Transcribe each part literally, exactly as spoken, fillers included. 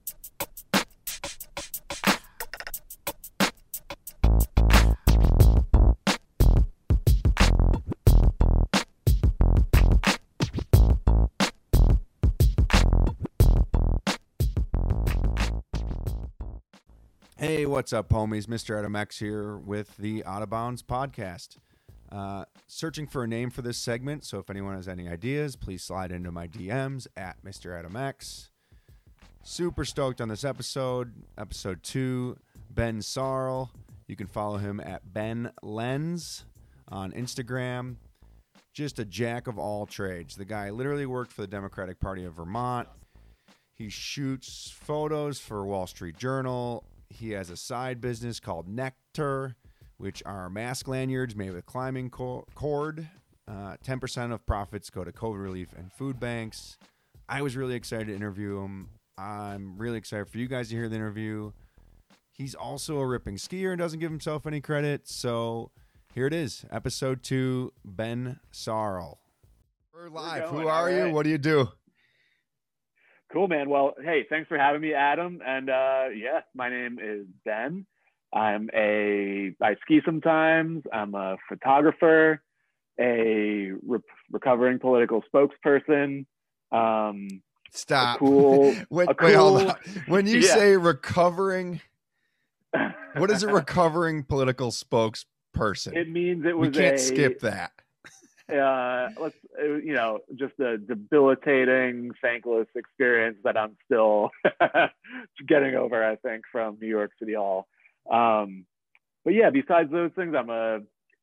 Hey, what's up, homies? Mister Adam X here with the Out of Bounds podcast. Uh, searching for a name for this segment, so if anyone has any ideas, please slide into my D Ms at Mister Adam X. Super stoked on this episode, episode two, Ben Sarl. You can follow him at Ben Lens on Instagram. Just a jack of all trades. The guy literally worked for the Democratic Party of Vermont. He shoots photos for Wall Street Journal. He has a side business called Nectar, which are mask lanyards made with climbing cord. Uh, ten percent of profits go to COVID relief and food banks. I was really excited to interview him. I'm really excited for you guys to hear the interview. He's also a ripping skier and doesn't give himself any credit. So here it is, episode two, Ben Sarl. We're live. We're Who are right. you? What do you do? Cool, man. Well, hey, thanks for having me, Adam. And uh, yeah, my name is Ben. I'm a, I ski sometimes. I'm a photographer, a re- recovering political spokesperson. Um, Stop. A cool. wait, a wait, cool, hold on. When you yeah. say recovering, what is a recovering political spokesperson? It means it was we can't a, skip that. uh, let's, uh, you know, just a debilitating, thankless experience that I'm still getting over, I think, from New York City Hall. Um, but yeah, besides those things, I'm a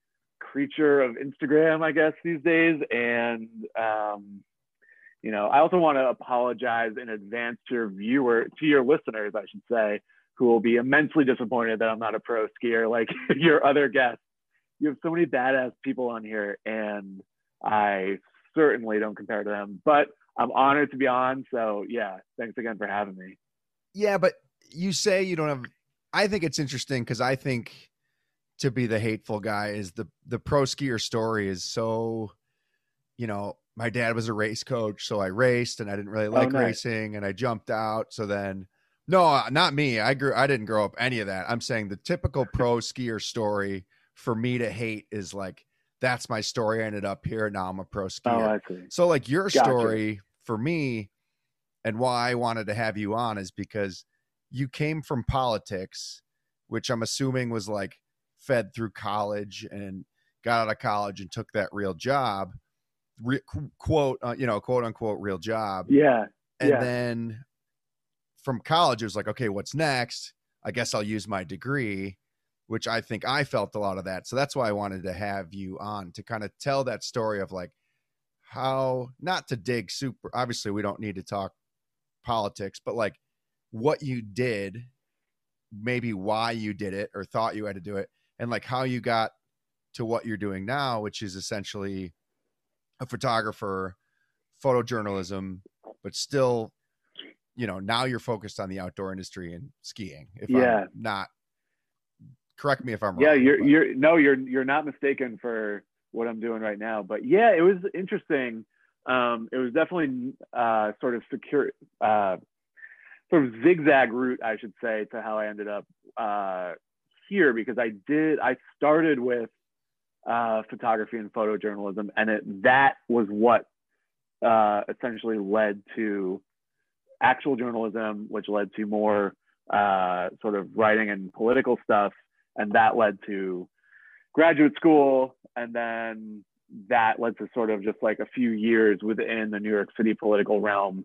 creature of Instagram, I guess, these days. And, um, you know, I also want to apologize in advance to your viewer, to your listeners, I should say, who will be immensely disappointed that I'm not a pro skier like your other guests. You have so many badass people on here, and I certainly don't compare to them, but I'm honored to be on. So yeah, thanks again for having me. Yeah, but you say you don't have, I think it's interesting because I think to be the hateful guy is the, the pro skier story is so, you know, my dad was a race coach, so I raced and I didn't really like oh, nice. racing and I jumped out. So then, no, not me. I grew, I didn't grow up any of that. I'm saying the typical pro skier story for me to hate is like, that's my story. I ended up here. Now I'm a pro skier. Oh, I see. So like your Gotcha. story for me and why I wanted to have you on is because you came from politics, which I'm assuming was like fed through college and got out of college and took that real job, Re- quote, uh, you know, quote unquote, real job. Yeah. And yeah. then from college, it was like, okay, what's next? I guess I'll use my degree, which I think I felt a lot of that. So that's why I wanted to have you on to kind of tell that story of like how, not to dig super, obviously we don't need to talk politics, but like what you did, maybe why you did it or thought you had to do it, and like how you got to what you're doing now, which is essentially a photographer, photojournalism, but still, you know, now you're focused on the outdoor industry and skiing. If yeah. I'm not, correct me if I'm wrong. Yeah, you're, but. you're, no, you're, you're not mistaken for what I'm doing right now. But yeah, it was interesting. Um, it was definitely uh, sort of secure, uh, sort of zigzag route, I should say, to how I ended up uh, here, because I did, I started with uh, photography and photojournalism, and it, that was what uh, essentially led to actual journalism, which led to more uh, sort of writing and political stuff. And that led to graduate school. And then that led to sort of just like a few years within the New York City political realm.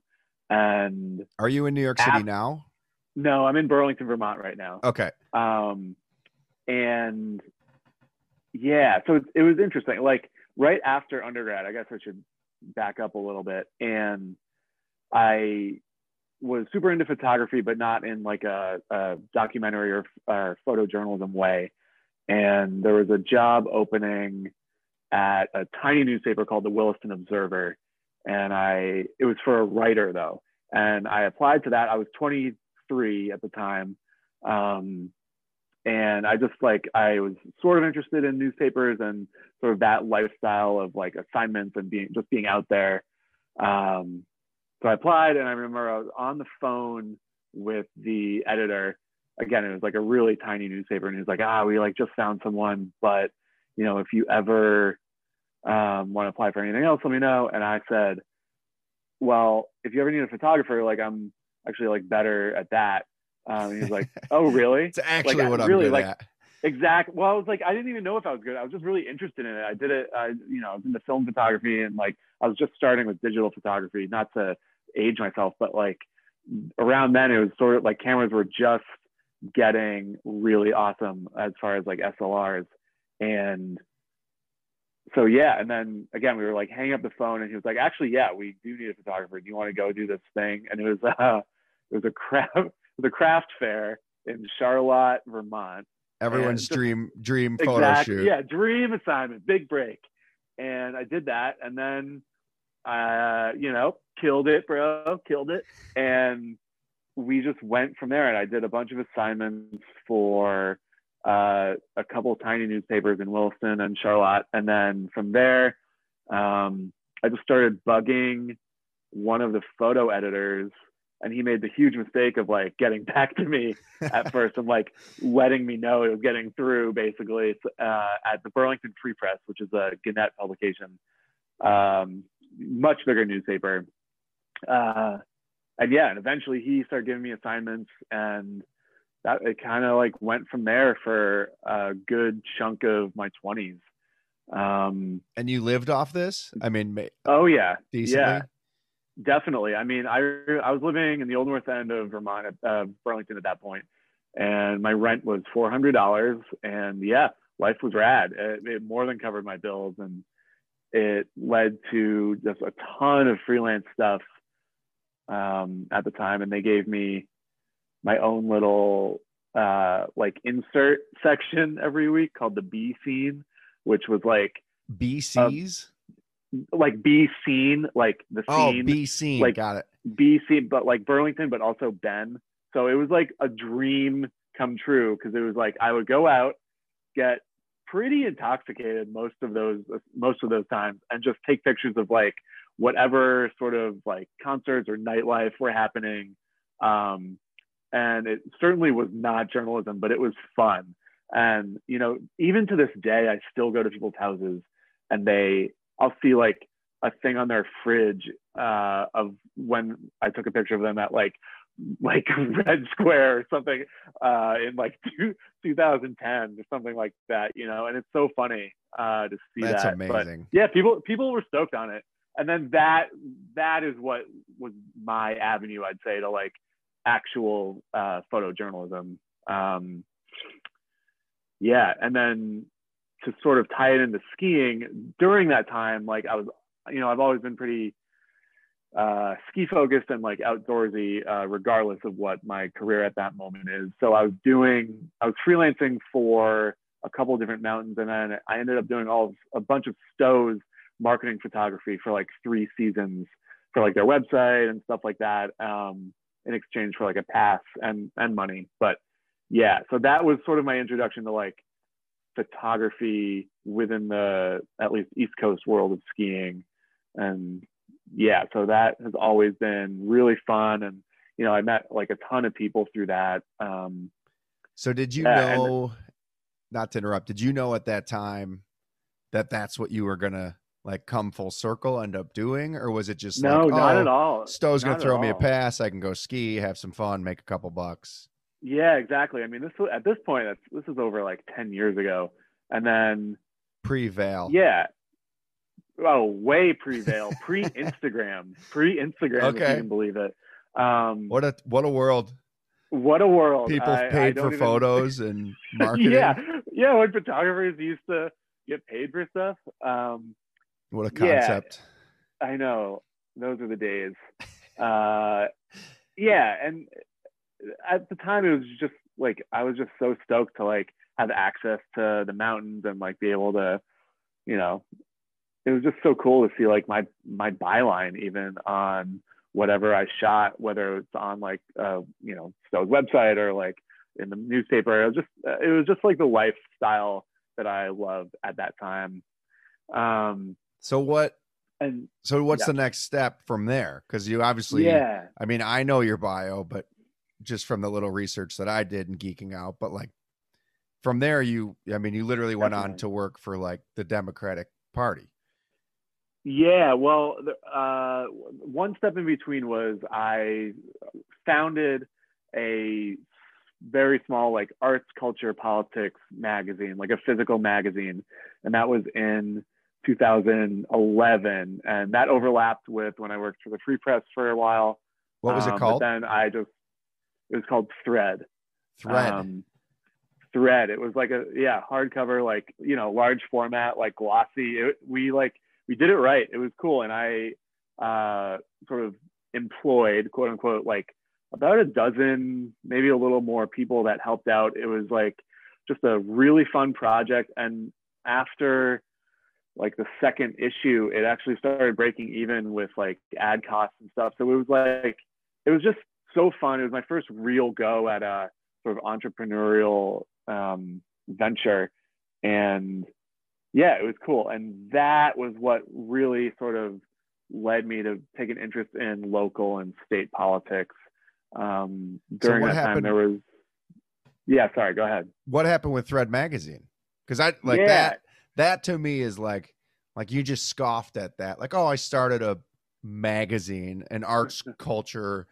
And are you in New York City after, now? No, I'm in Burlington, Vermont right now. Okay. Um, and yeah, so it, it was interesting. Like right after undergrad, I guess I should back up a little bit. And I was super into photography, but not in like a, a documentary or, or photojournalism way. And there was a job opening at a tiny newspaper called the Williston Observer. And I, it was for a writer though. And I applied to that. I was twenty-three at the time. Um, and I just like, I was sort of interested in newspapers and sort of that lifestyle of like assignments and being, just being out there. Um, So I applied, and I remember I was on the phone with the editor. Again, it was like a really tiny newspaper, and he was like, ah, we like just found someone, but you know, if you ever um, want to apply for anything else, let me know. And I said, well, if you ever need a photographer, like I'm actually like better at that. Um, and he was like, oh, really? It's actually like, what I'm really, good like, at. Exactly. Well, I was like, I didn't even know if I was good. I was just really interested in it. I did it. I, you know, I was into film photography, and like I was just starting with digital photography. Not to age myself, but like around then, it was sort of like cameras were just getting really awesome as far as like S L Rs, and so yeah. And then again, we were like hanging up the phone, and he was like, actually, yeah, we do need a photographer. Do you want to go do this thing? And it was uh, it was a craft, it was a craft fair in Charlotte, Vermont. Everyone's just, dream dream photo exactly, shoot. Yeah, dream assignment, big break. And I did that, and then uh, you know, killed it, bro, killed it. And we just went from there. And I did a bunch of assignments for uh, a couple of tiny newspapers in Williston and Charlotte. And then from there, um, I just started bugging one of the photo editors, and he made the huge mistake of like getting back to me at first and like letting me know it was getting through, basically, uh, at the Burlington Free Press, which is a Gannett publication, um, much bigger newspaper. Uh, and yeah, and eventually he started giving me assignments, and that it kind of like went from there for a good chunk of my twenties. Um, and you lived off this? I mean, oh yeah, decently? Yeah. Definitely. I mean, I I was living in the old north end of Vermont, uh, Burlington at that point, and my rent was four hundred dollars. And yeah, life was rad. It, it more than covered my bills, and it led to just a ton of freelance stuff um, at the time. And they gave me my own little uh, like insert section every week called the B scene, which was like B Cs. Like B scene, like the scene. Oh, B scene, like got it. B scene, but like Burlington, but also Ben. So it was like a dream come true, because it was like I would go out, get pretty intoxicated most of those most of those times, and just take pictures of like whatever sort of like concerts or nightlife were happening. Um, and it certainly was not journalism, but it was fun. And you know, even to this day, I still go to people's houses, and they. I'll see like a thing on their fridge uh, of when I took a picture of them at like like Red Square or something uh, in like two, twenty ten or something like that, you know. And it's so funny uh, to see That's that. amazing. But yeah, people people were stoked on it, and then that that is what was my avenue, I'd say, to like actual uh, photojournalism. Um, yeah, and then. To sort of tie it into skiing during that time, like I was, you know, I've always been pretty uh, ski focused and like outdoorsy, uh, regardless of what my career at that moment is. So I was doing, I was freelancing for a couple of different mountains, and then I ended up doing all of, a bunch of Stowe's marketing photography for like three seasons for like their website and stuff like that, um, in exchange for like a pass and and money. But yeah, so that was sort of my introduction to like photography within the at least East Coast world of skiing. And yeah, so that has always been really fun. And you know, I met like a ton of people through that. Um, so did you yeah, know, and, not to interrupt, did you know at that time that that's what you were gonna like come full circle end up doing, or was it just no, like, not oh, at all. Stowe's not gonna throw me all. a pass, I can go ski, have some fun, make a couple bucks? Yeah, exactly. I mean, this at this point, that's, this is over like ten years ago, and then pre-Vail. Yeah. Oh, way pre-Vail, pre-Instagram, pre-Instagram, okay. if you can believe it. Um, what a what a world. What a world. People I, paid I for even... photos and marketing. yeah, yeah. When photographers used to get paid for stuff. Um, what a concept. Yeah, I know. Those are the days. Uh, yeah, and at the time, it was just like I was just so stoked to like have access to the mountains and like be able to, you know, it was just so cool to see like my my byline even on whatever I shot, whether it's on like uh, you know, Stowe's website or like in the newspaper. It was just it was just like the lifestyle that I loved at that time. Um, so what? And so what's yeah. the next step from there? Because you obviously, yeah. I mean, I know your bio, but just from the little research that I did and geeking out, but like from there, you, I mean, you literally went Definitely. on to work for like the Democratic Party. Yeah, well, uh, one step in between was I founded a very small like arts, culture, politics magazine, like a physical magazine, and that was in two thousand eleven, and that overlapped with when I worked for the Free Press for a while. What was it Um, called? But then I just it was called Thread. Thread. Um, Thread. It was like a yeah hardcover, like you know, large format, like glossy. It, we like we did it right. It was cool, and I uh, sort of employed quote unquote like about a dozen, maybe a little more people that helped out. It was like just a really fun project, and after like the second issue, it actually started breaking even with like ad costs and stuff. So it was like it was just so fun. It was my first real go at a sort of entrepreneurial um, venture, and yeah, it was cool. And that was what really sort of led me to take an interest in local and state politics. Um, during so what that happened, time, there was yeah. Sorry, go ahead. What happened with Thread magazine? Because I like yeah. that. That to me is like like you just scoffed at that. Like, oh, I started a magazine, an arts, culture,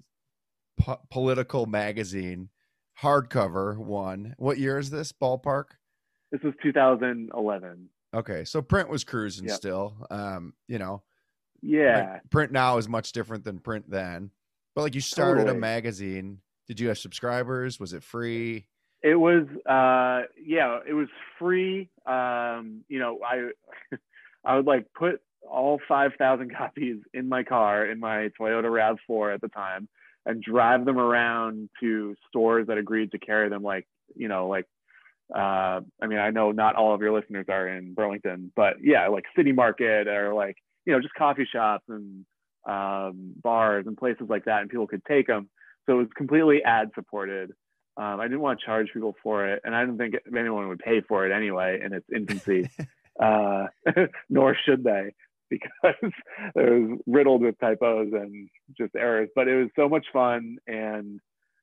po- political magazine, hardcover one. What year is this? Ballpark? This was two thousand eleven. Okay, so print was cruising Yep. still. Um, you know, yeah. like print now is much different than print then. But like you started Totally. a magazine. Did you have subscribers? Was it free? It was, uh, yeah, it was free. Um, you know, I, I would like put all five thousand copies in my car in my Toyota RAV four at the time and drive them around to stores that agreed to carry them. Like, you know, like, uh, I mean, I know not all of your listeners are in Burlington, but yeah, like City Market or like, you know, just coffee shops and um, bars and places like that, and people could take them. So it was completely ad supported. Um, I didn't want to charge people for it, and I didn't think anyone would pay for it anyway in its infancy, uh, nor should they, because it was riddled with typos and just errors. But it was so much fun, and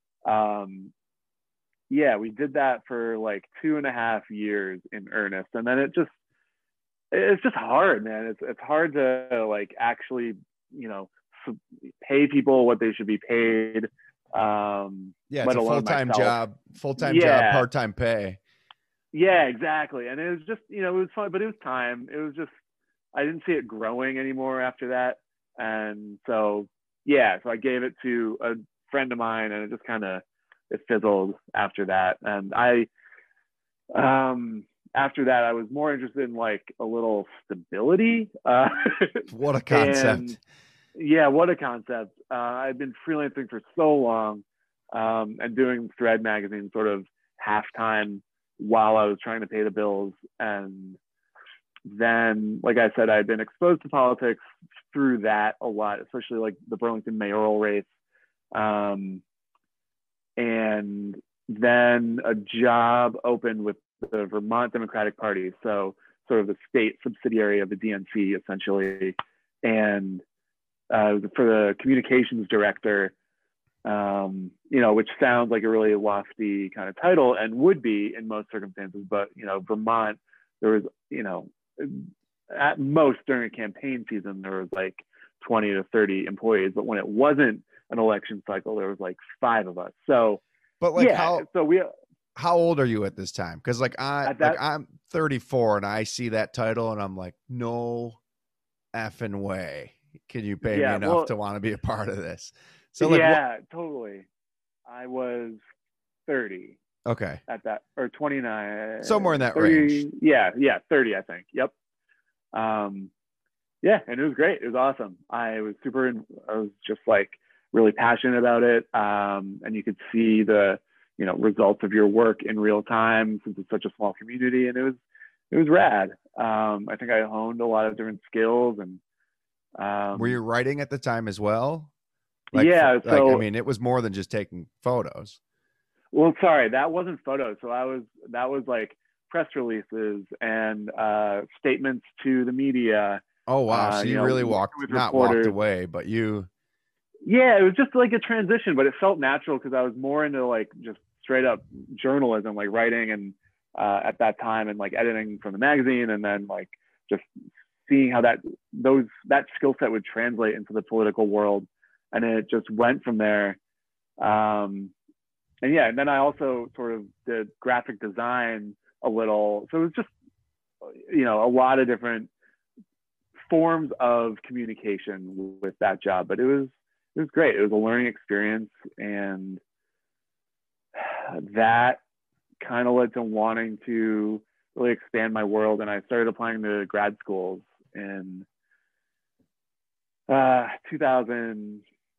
um, yeah, we did that for like two and a half years in earnest, and then it just it's just hard, man. It's it's hard to like actually, you know, pay people what they should be paid. Um, yeah, it's a full-time job, full-time yeah. job, part-time pay. Yeah, exactly. And it was just, you know, it was fun, but it was time. It was just, I didn't see it growing anymore after that. And so, yeah, so I gave it to a friend of mine, and it just kind of, it fizzled after that. And I, um, after that, I was more interested in like a little stability. Uh, what a concept. And, yeah, what a concept. Uh, I've been freelancing for so long, um, and doing Thread magazine sort of half-time while I was trying to pay the bills. And then, like I said, I'd been exposed to politics through that a lot, especially like the Burlington mayoral race. Um, and then a job opened with the Vermont Democratic Party, so sort of the state subsidiary of the D N C, essentially. And Uh, for the communications director, um, you know, which sounds like a really lofty kind of title and would be in most circumstances. But, you know, Vermont, there was, you know, at most during a campaign season, there was like twenty to thirty employees. But when it wasn't an election cycle, there was like five of us. So, but like yeah, how, so we, how old are you at this time? Cause like I, that, like I'm thirty-four and I see that title and I'm like, no effing way. Can you pay yeah, me enough well, to want to be a part of this? So like, yeah, what? totally. I was thirty. Okay. At that, or twenty-nine. Somewhere in that thirty, range. Yeah, yeah, thirty, I think. Yep. Um, yeah, and it was great. It was awesome. I was super, I was just like really passionate about it. Um, and you could see the, you know, results of your work in real time since it's such a small community, and it was, it was rad. Um, I think I honed a lot of different skills. And um, were you writing at the time as well? Like, yeah. For, so like, I mean, it was more than just taking photos. Well, sorry, that wasn't photos. So I was, that was like press releases and uh, statements to the media. Oh, wow. Uh, So you, you know, really walked, not reporters. walked away, but you. yeah, it was just like a transition, but it felt natural because I was more into like just straight up journalism, like writing and uh, at that time and like editing from the magazine, and then like just seeing how that those that skill set would translate into the political world, and it just went from there. Um, and yeah, and then I also sort of did graphic design a little, so it was just you know a lot of different forms of communication with that job, but it was it was great. It was a learning experience, and that kind of led to wanting to really expand my world. And I started applying to grad schools in uh, two thousand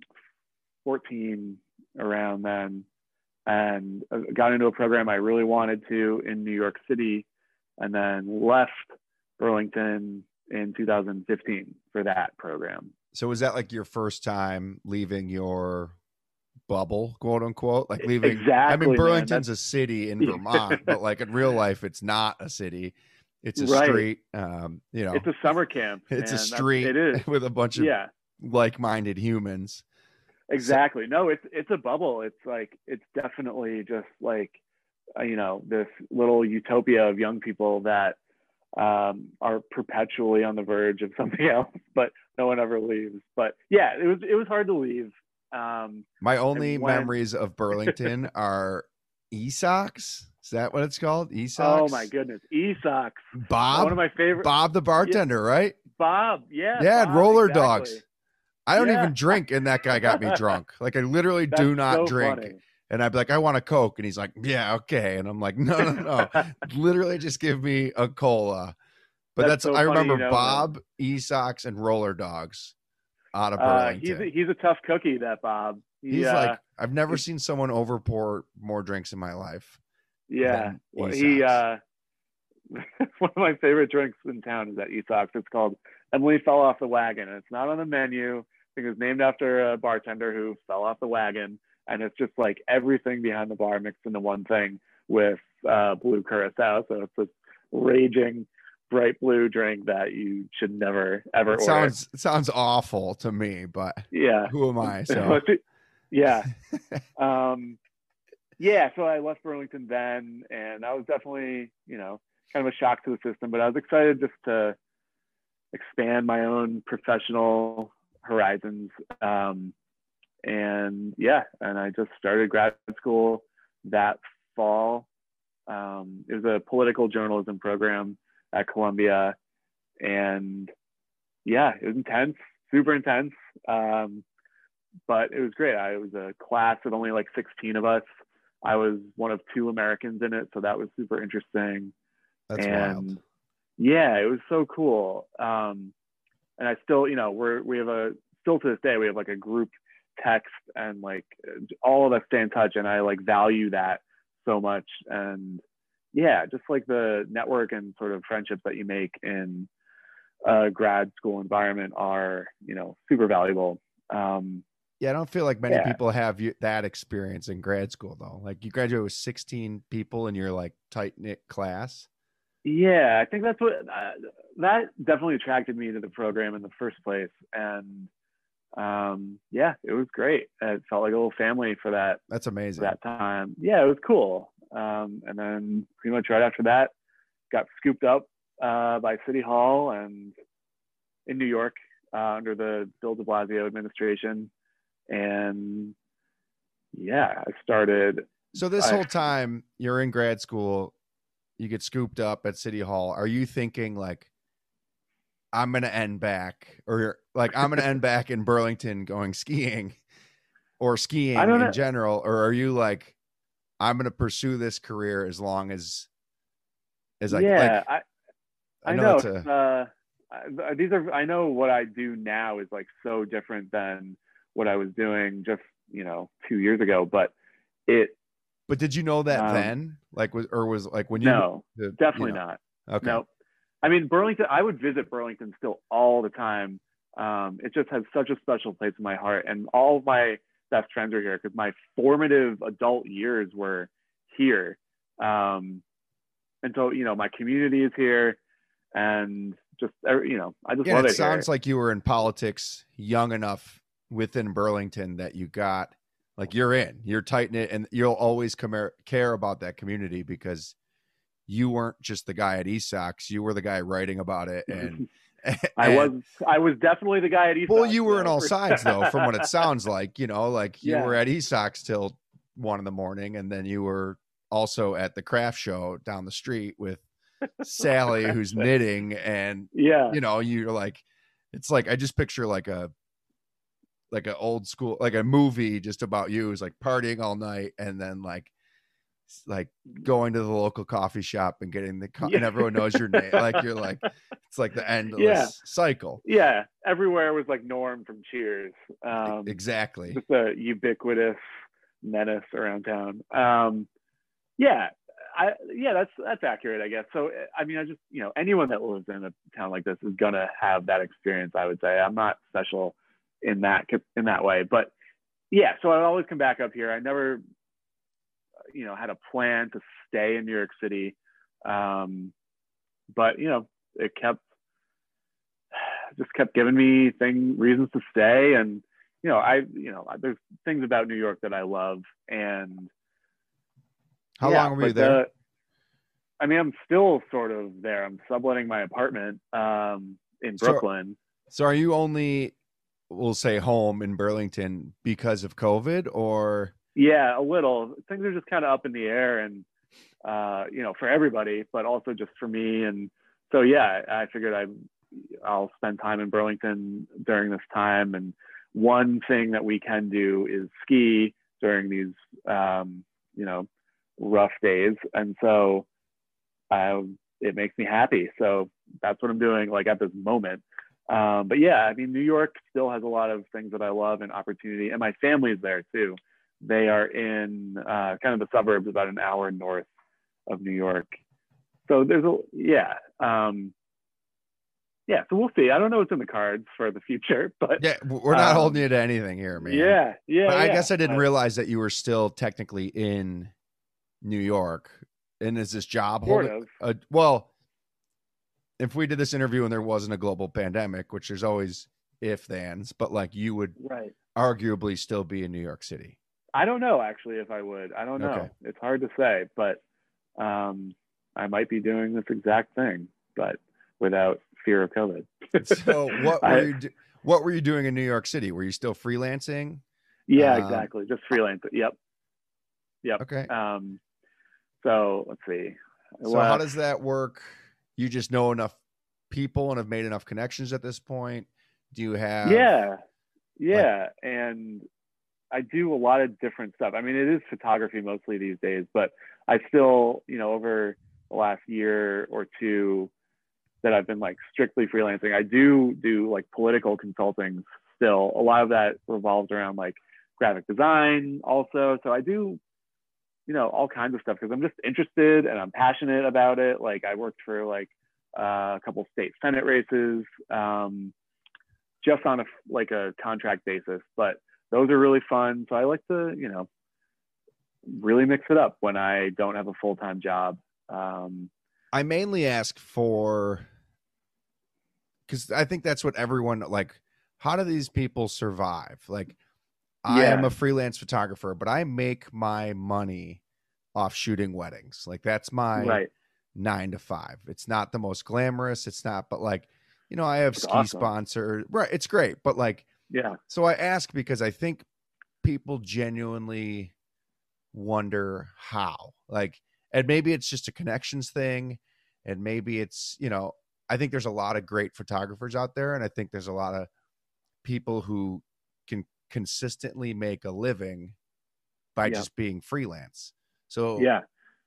fourteen, around then, and got into a program I really wanted to in New York City, and then left Burlington in two thousand fifteen for that program. So was that like your first time leaving your bubble, quote unquote? Like leaving, exactly, I mean, Burlington's man, a city in Vermont, but like in real life, it's not a city. It's a right. street. Um, you know, it's a summer camp. It's man. a street That's, it is. with a bunch of yeah. like-minded humans. Exactly. So, no, it's it's a bubble. It's like it's definitely just like uh, you know this little utopia of young people that um, are perpetually on the verge of something else, but no one ever leaves. But yeah, it was it was hard to leave. Um, My only when... memories of Burlington are E-Sox. Is that what it's called? E-Sox? Oh my goodness, E-Sox. Bob, one of my favorite. Bob the bartender, yeah. right? Bob, yeah. Yeah, Bob, roller exactly. dogs. I don't yeah. even drink, and that guy got me drunk. Like I literally That's do not so drink. Funny. And I'd be like, I want a Coke. And he's like, yeah, okay. And I'm like, no, no, no. Literally just give me a cola. But that's, that's so I remember you know, Bob, E-Sox, and roller dogs out of uh, Burlington. He's a, he's a tough cookie, that Bob. He, he's uh, like, I've never seen someone over pour more drinks in my life. Yeah. Well, he, uh, one of my favorite drinks in town is at E-Sox. It's called Emily Fell Off the Wagon. And it's not on the menu. I think it was named after a bartender who fell off the wagon. And it's just like everything behind the bar mixed into one thing with uh, blue curacao. So it's this raging, bright blue drink that you should never, ever it order. Sounds, it sounds awful to me, but yeah, who am I? So yeah. um, yeah, so I left Burlington then, and I was definitely, you know, kind of a shock to the system, but I was excited just to expand my own professional horizons. Um, and yeah, and I just started grad school that fall. Um, it was a political journalism program at Columbia, and yeah, it was intense, super intense. Um, but it was great. I was a class of only like sixteen of us. I was one of two Americans in it, so that was super interesting. That's and wild. Yeah, it was so cool. Um, and I still, you know, we're we have a still to this day we have like a group text, and like all of us stay in touch, and I like value that so much. And yeah, just like the network and sort of friendships that you make in a grad school environment are, you know, super valuable. Um, Yeah, I don't feel like many yeah. people have you, that experience in grad school, though. Like you graduate with sixteen people in your like tight knit class. Yeah, I think that's what uh, that definitely attracted me to the program in the first place. And um, yeah, it was great. It felt like a little family for that. That's amazing. For that time. Yeah, it was cool. Um, and then pretty much right after that, got scooped up uh, by City Hall and in New York uh, under the Bill de Blasio administration. And yeah, I started. So this I, whole time you're in grad school, you get scooped up at City Hall. Are you thinking like, I'm going to end back, or like, I'm going to end back in Burlington going skiing or skiing in know. general? Or are you like, I'm going to pursue this career as long as, as I, yeah, like, I, I, I know, know a, uh, I, these are, I know what I do now is like so different than what I was doing just, you know, two years ago, but it, but did you know that um, then? Like, was, or was like when you, no, the, definitely you know, not. Okay. No, I mean, Burlington, I would visit Burlington still all the time. Um, it just has such a special place in my heart, and all of my best friends are here because my formative adult years were here. Um, and so, you know, my community is here, and just, you know, I just yeah, love it. it Sounds here. like you were in politics young enough within Burlington that you got, like you're in, you're tight knit, and you'll always come care about that community because you weren't just the guy at eSox, you were the guy writing about it. And, and I was, I was definitely the guy at eSox. Well, you were though. in all sides though, from what it sounds like, you know, like you Yeah. were at eSox till one in the morning, and then you were also at the craft show down the street with Sally who's knitting, and yeah, you know, you're like, it's like, I just picture like a, like an old school, like a movie just about you is like partying all night and then like, like going to the local coffee shop and getting the, co- yeah. and everyone knows your name. Like you're like, it's like the endless yeah. cycle. Yeah. Everywhere was like Norm from Cheers. Um, exactly. Just a ubiquitous menace around town. Um, yeah. I, yeah, that's, that's accurate, I guess. So, I mean, I just, you know, anyone that lives in a town like this is going to have that experience. I would say I'm not special in that, in that way, but yeah, so I always come back up here. I never, you know, had a plan to stay in New York City. Um, but you know, it kept, just kept giving me thing reasons to stay. And, you know, I, you know, there's things about New York that I love. And how yeah, long were you but there? The, I mean, I'm still sort of there. I'm subletting my apartment um, in Brooklyn. So, so are you only, we'll say, home in Burlington because of COVID, or? Yeah, a little. Things are just kind of up in the air, and uh, you know, for everybody, but also just for me. And so, yeah, I figured I, I'll spend time in Burlington during this time. And one thing that we can do is ski during these, um, you know, rough days. And so, I, it makes me happy. So that's what I'm doing, like at this moment. Um, but yeah, I mean, New York still has a lot of things that I love and opportunity, and my family is there too. They are in uh, kind of the suburbs, about an hour north of New York. So there's a, yeah. Um, yeah, so we'll see. I don't know what's in the cards for the future, but yeah, we're not um, holding you to anything here, man. Yeah, yeah. But I yeah. guess I didn't uh, realize that you were still technically in New York. And is this job sort holding? of. Uh, well, if we did this interview and there wasn't a global pandemic, which there's always if thans, but like you would right. arguably still be in New York City. I don't know, actually, if I would. I don't know. Okay. It's hard to say, but um, I might be doing this exact thing, but without fear of COVID. So what were I, you do- what were you doing in New York City? Were you still freelancing? Yeah, Um, exactly. Just freelance. Yep. Yep. Okay. Um, so let's see. I So how left- does that work? You just know enough people and have made enough connections at this point? Do you have? Yeah. Yeah. Like, and I do a lot of different stuff. I mean, it is photography mostly these days, but I still, you know, over the last year or two that I've been like strictly freelancing, I do do like political consulting still. A lot of that revolves around like graphic design also. So I do, you know, all kinds of stuff because I'm just interested and I'm passionate about it. Like I worked for like uh, a couple state Senate races, um, just on a like a contract basis, but those are really fun. So I like to, you know, really mix it up when I don't have a full-time job. Um, I mainly ask for, because I think that's what everyone, like, how do these people survive? Like, I Yeah. am a freelance photographer, but I make my money off shooting weddings. Like, that's my right. nine to five. It's not the most glamorous. It's not, but like, you know, I have It's ski awesome. sponsor. Right. It's great. But like, Yeah. so I ask because I think people genuinely wonder how, like, and maybe it's just a connections thing. And maybe it's, you know, I think there's a lot of great photographers out there. And I think there's a lot of people who can consistently make a living by Yeah. just being freelance. So Yeah.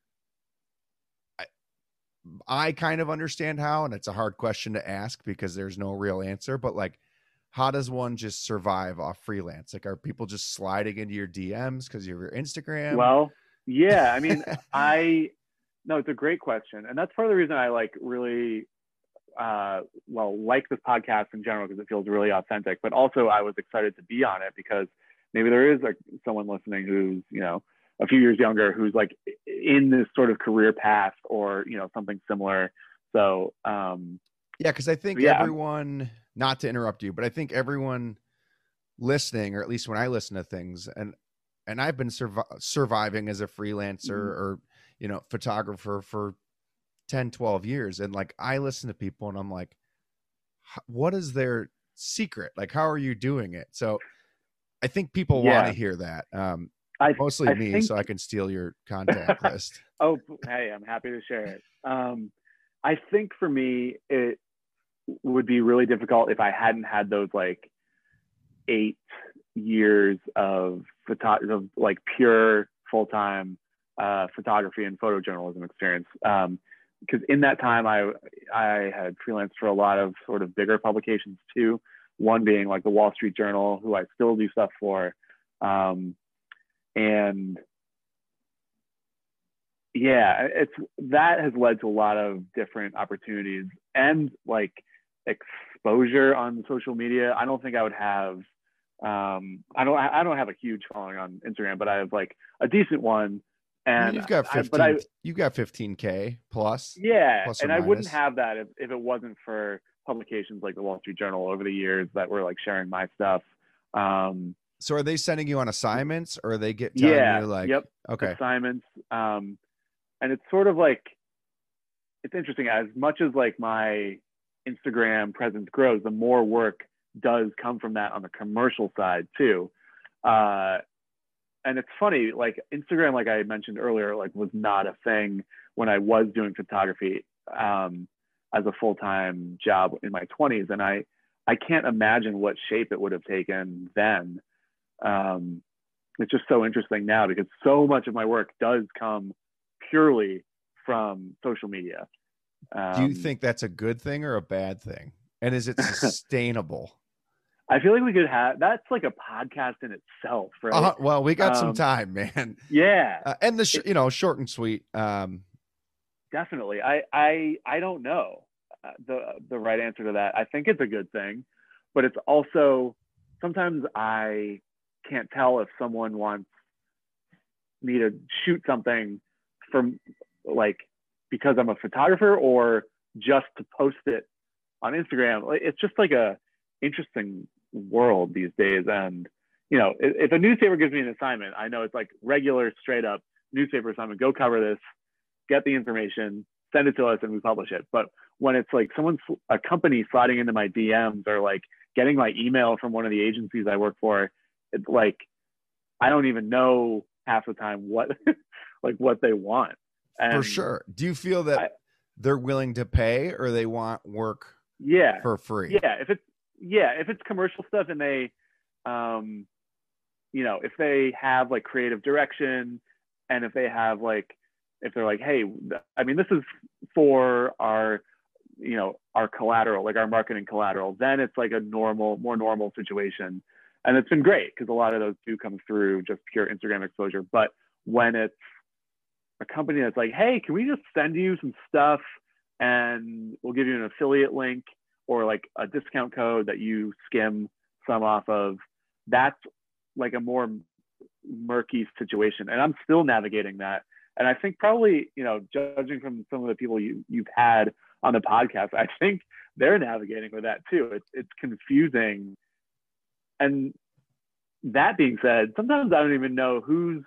I, I kind of understand how, and it's a hard question to ask because there's no real answer, but like, how does one just survive off freelance? Like, are people just sliding into your D Ms because of your Instagram? Well, yeah. I mean, I, no, it's a great question. And that's part of the reason I like really, uh, well, like this podcast in general, because it feels really authentic, but also I was excited to be on it because maybe there is like someone listening who's, you know, a few years younger, who's like in this sort of career path or, you know, something similar. So, um, yeah, because I think yeah. everyone, not to interrupt you, but I think everyone listening, or at least when I listen to things, and and I've been survi- surviving as a freelancer Mhm. or, you know, photographer for ten, twelve years. And like, I listen to people and I'm like, "H- what is their secret? Like, how are you doing it?" So I think people want to Yeah, hear that. Um, I mostly I me, think. so I can steal your contact list. Oh, hey, I'm happy to share it. Um, I think for me, it would be really difficult if I hadn't had those like eight years of photo of like pure full time uh, photography and photojournalism experience. Um, because in that time, I I had freelanced for a lot of sort of bigger publications too. One being like the Wall Street Journal, who I still do stuff for, um, and yeah, it's that has led to a lot of different opportunities and like exposure on social media. I don't think I would have um I don't I don't have a huge following on Instagram, but I have like a decent one. I mean, And you've got I but fifteen, I you've got fifteen K plus, yeah, plus or and I wouldn't minus. have that if, if it wasn't for publications like the Wall Street Journal over the years that were like sharing my stuff. Um So are they sending you on assignments, or are they get telling yeah, you like, yep, okay, assignments. Um and it's sort of like it's interesting as much as like my Instagram presence grows, the more work does come from that on the commercial side too. Uh, and it's funny, like Instagram, like I mentioned earlier, like was not a thing when I was doing photography um, as a full-time job in my twenties. And I, I can't imagine what shape it would have taken then. Um, it's just so interesting now because so much of my work does come purely from social media. do you Um, think that's a good thing or a bad thing? And is it sustainable? I feel like we could have that's like a podcast in itself, right? Uh, well, we got some Um, time, man. yeah, Uh, and the, sh- it's you know, short and sweet. Um, definitely. I I I don't know uh, the the right answer to that. I think it's a good thing, but it's also sometimes I can't tell if someone wants me to shoot something from like because I'm a photographer or just to post it on Instagram. It's just like a interesting world these days. And you know, if a newspaper gives me an assignment, I know it's like regular, straight up newspaper assignment. Go cover this, get the information, send it to us, and we publish it. But when it's like someone, a company sliding into my D Ms or like getting my email from one of the agencies I work for, it's like I don't even know half the time what like what they want. for And sure. Do you feel that I, they're willing to pay, or they want work yeah, for free? yeah. If it's yeah, if it's commercial stuff and they, um, you know, if they have like creative direction, and if they have like, if they're like, hey, I mean, this is for our, you know, our collateral, like our marketing collateral, then it's like a normal, more normal situation. And it's been great because a lot of those do come through just pure Instagram exposure. But when it's a company that's like, hey, can we just send you some stuff and we'll give you an affiliate link or like a discount code that you skim some off of, that's like a more murky situation. And I'm still navigating that. And I think probably, you know, judging from some of the people you, you've had on the podcast, I think they're navigating with that too. It's, it's confusing. And that being said, sometimes I don't even know who's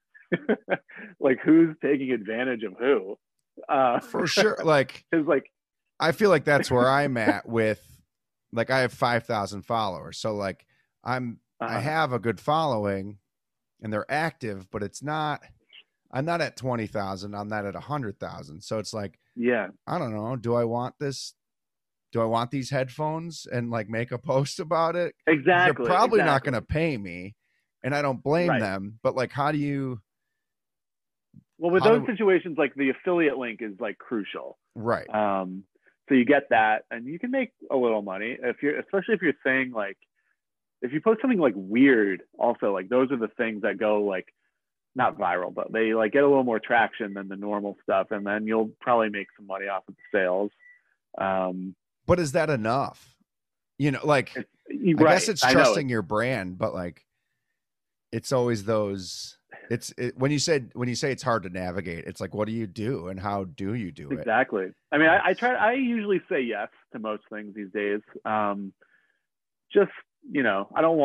like who's taking advantage of who. Uh, For sure. Like, it's like, I feel like that's where I'm at with, like, I have five thousand followers. So like I'm, I uh, have a good following and they're active, but it's not, I'm not at twenty thousand. I'm not at a hundred thousand. So it's like, yeah, I don't know. Do I want this? Do I want these headphones and like make a post about it? They're exactly, probably exactly. not going to pay me, and I don't blame Right. them. But like, how do you? Well, with how those do, situations, like the affiliate link is like crucial. right. Um, so you get that, and you can make a little money if you're, especially if you're saying like, if you post something like weird. Also, like those are the things that go like not viral, but they like get a little more traction than the normal stuff, and then you'll probably make some money off of the sales. Um, But is that enough? You know, like right. I guess it's I know. trusting your brand, but like it's always those. It's it, when you said when you say it's hard to navigate, it's like, what do you do and how do you do it? Exactly. I mean, I, I try. I usually say yes to most things these days. Um, just you know, I don't want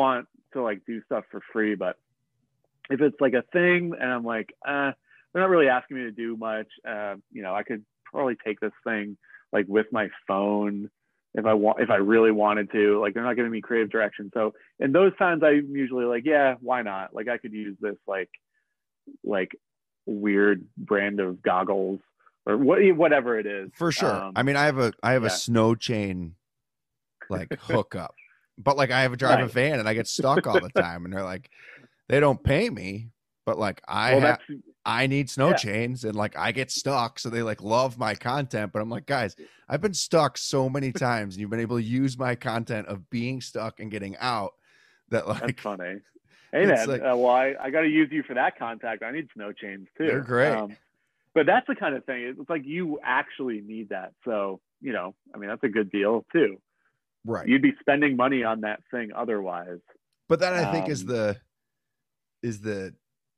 to like do stuff for free, but if it's like a thing and I'm like, uh, they're not really asking me to do much, uh, you know, I could probably take this thing like with my phone if I want, if I really wanted to. Like, they're not giving me creative direction. So in those times, I'm usually like, yeah, why not? Like, I could use this like like weird brand of goggles or what, whatever it is. For sure. Um, I mean, I have a I have yeah. a snow chain like hookup, but like I have a drive a Right. van and I get stuck all the time, and they're like, they don't pay me, but like I well, have. that's I need snow Yeah. chains, and like I get stuck, so they like love my content. But I'm like, guys, I've been stuck so many times, and you've been able to use my content of being stuck and getting out. That like that's funny. Hey it's man, like- uh, well, I, I got to use you for that contact. I need snow chains too. They're great. Um, but that's the kind of thing. It's like you actually need that. So, you know, I mean, that's a good deal too. right. You'd be spending money on that thing otherwise. But that I think is Um, the is the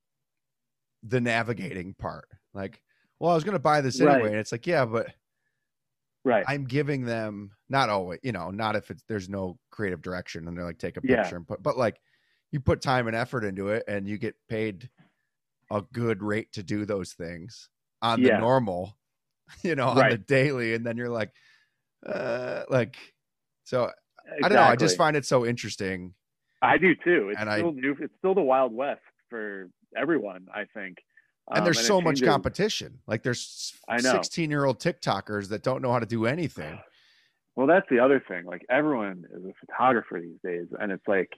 the navigating part. Like, well, I was going to buy this anyway, Right. and it's like, yeah, but Right. I'm giving them not always, you know, not if it's there's no creative direction and they're like, take a Yeah. picture and put, but like you put time and effort into it and you get paid a good rate to do those things on Yeah. the normal, you know, on Right. the daily. And then you're like, uh, like, so Exactly. I don't know. I just find it so interesting. I do too. It's And I- still new. It's still the Wild West for everyone, I think. And Um, there's it so much changes. competition. Like there's I know. sixteen year old TikTokers that don't know how to do anything. Well, that's the other thing. Like, everyone is a photographer these days, and it's like,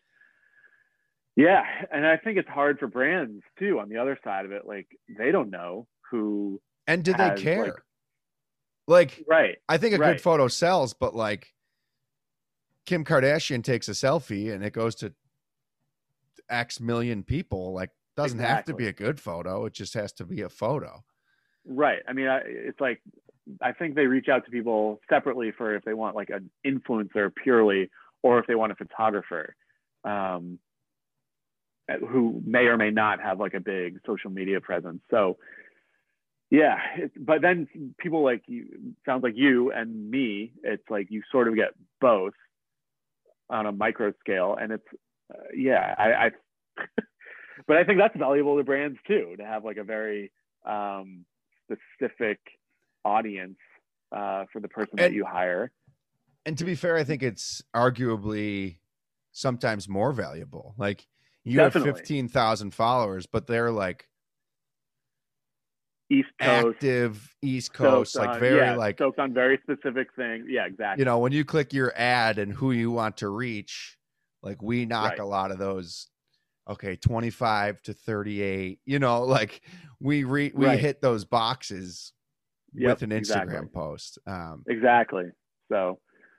yeah. And I think it's hard for brands too. On the other side of it, like, they don't know who. And do they has, care? like- Like, Right. I think a Right. good photo sells, but like Kim Kardashian takes a selfie and it goes to X million people. Like, doesn't have to Exactly. be a good photo. It just has to be a photo. Right. I mean, I, it's like, I think they reach out to people separately for if they want like an influencer purely, or if they want a photographer, um, who may or may not have like a big social media presence. So yeah, it, but then people like you, sounds like you and me, it's like you sort of get both on a micro scale. And it's, uh, yeah, I, I but I think that's valuable to brands too, to have like a very um, specific audience uh, for the person that And- you hire. And to be fair, I think it's arguably sometimes more valuable. Like you Definitely. have fifteen thousand followers, but they're like East Coast, active East Coast, stoked like on- very yeah, like, stoked on very specific things. Yeah, exactly. you know, when you click your ad and who you want to reach, like we knock Right. a lot of those. Okay, twenty-five to thirty-eight, you know, like we re we Right. hit those boxes Yep, with an Instagram exactly. post. Um, Exactly. So,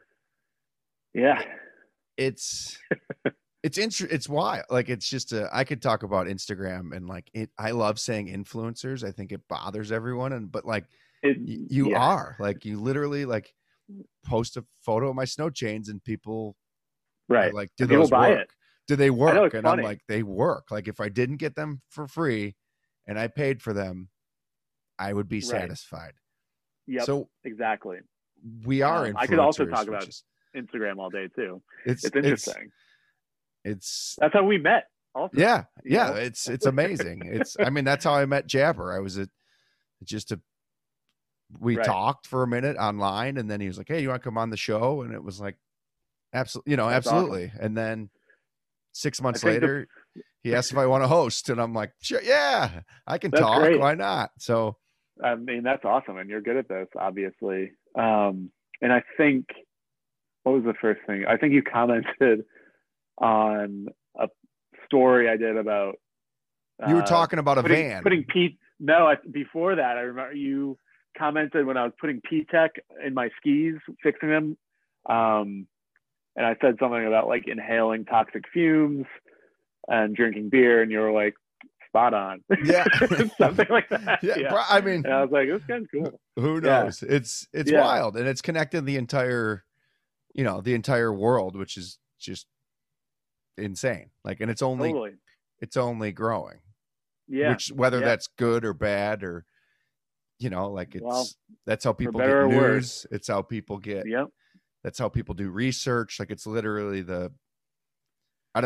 yeah, it's it's inter- it's wild. Like it's just a I could talk about Instagram and like it. I love saying influencers. I think it bothers everyone, and but like it, y- you yeah, are like you literally like post a photo of my snow chains and people are right. like, do And people those buy work? it. Do they work? know, it's And funny. I'm like, they work. Like if I didn't get them for free and I paid for them, I would be Right. satisfied. Yep, so exactly. we are. Um, I could also influencers, talk which about is- Instagram all day too. it's It's interesting. It's, That's how we met. Also, yeah, you yeah. know? It's it's amazing. It's I mean that's how I met Jabber. I was a just a we Right. talked for a minute online, and then he was like, "Hey, you want to come on the show?" And it was like, absolutely, you know, That's awesome. absolutely. And then six months think the- later, he asked if I want to host, and I'm like, "Sure, yeah, I can That's talk. great. Why not?" So I mean, that's awesome, and you're good at this, obviously. Um, and I think, what was the first thing? I think you commented on a story I did about. you were uh, talking about a putting, van. Putting P. No, I, before that, I remember you commented when I was putting P-Tech in my skis, fixing them, um, and I said something about like inhaling toxic fumes and drinking beer, and you were like, spot on. Yeah. Something like that. yeah, Yeah. bro, I mean, And I was like, this guy's cool. who Yeah. knows? It's it's Yeah. wild, and it's connected the entire, you know, the entire world, which is just insane. Like, and it's only Totally. it's only growing. Yeah. Which whether Yeah. that's good or bad, or you know, like it's Well, that's how people get better or news. worse. It's how people get. Yep. That's how people do research. Like it's literally the. I don't know.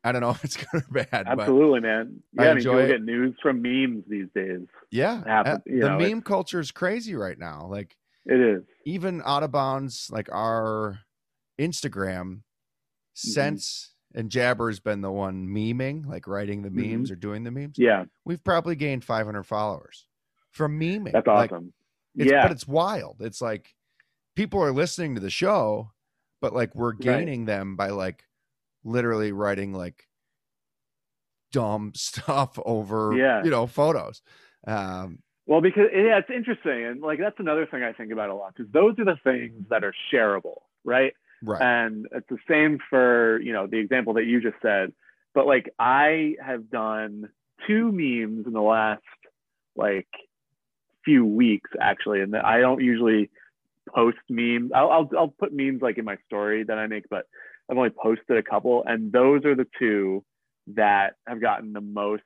I don't know if it's good or bad. Absolutely, man. Yeah, I I, mean, enjoy people it. get news from memes these days. Yeah, Happen, uh, you the know, meme culture is crazy right now. Like it is. even Out of Bounds, like our Instagram, Mm-hmm. since and Jabber's been the one memeing, like writing the memes Mm-hmm. or doing the memes. Yeah, We've probably gained five hundred followers from memeing. that's Like awesome. it's, Yeah, but it's wild. It's like people are listening to the show, but like we're right. gaining them by like literally writing like dumb stuff over, Yeah. you know, photos. Um, Well, because yeah, it's interesting, and like that's another thing I think about a lot because those are the things that are shareable, right? right. And it's the same for you know the example that you just said. But like I have done two memes in the last like few weeks actually, and I don't usually post memes. I'll, I'll I'll put memes like in my story that I make, but I've only posted a couple, and those are the two that have gotten the most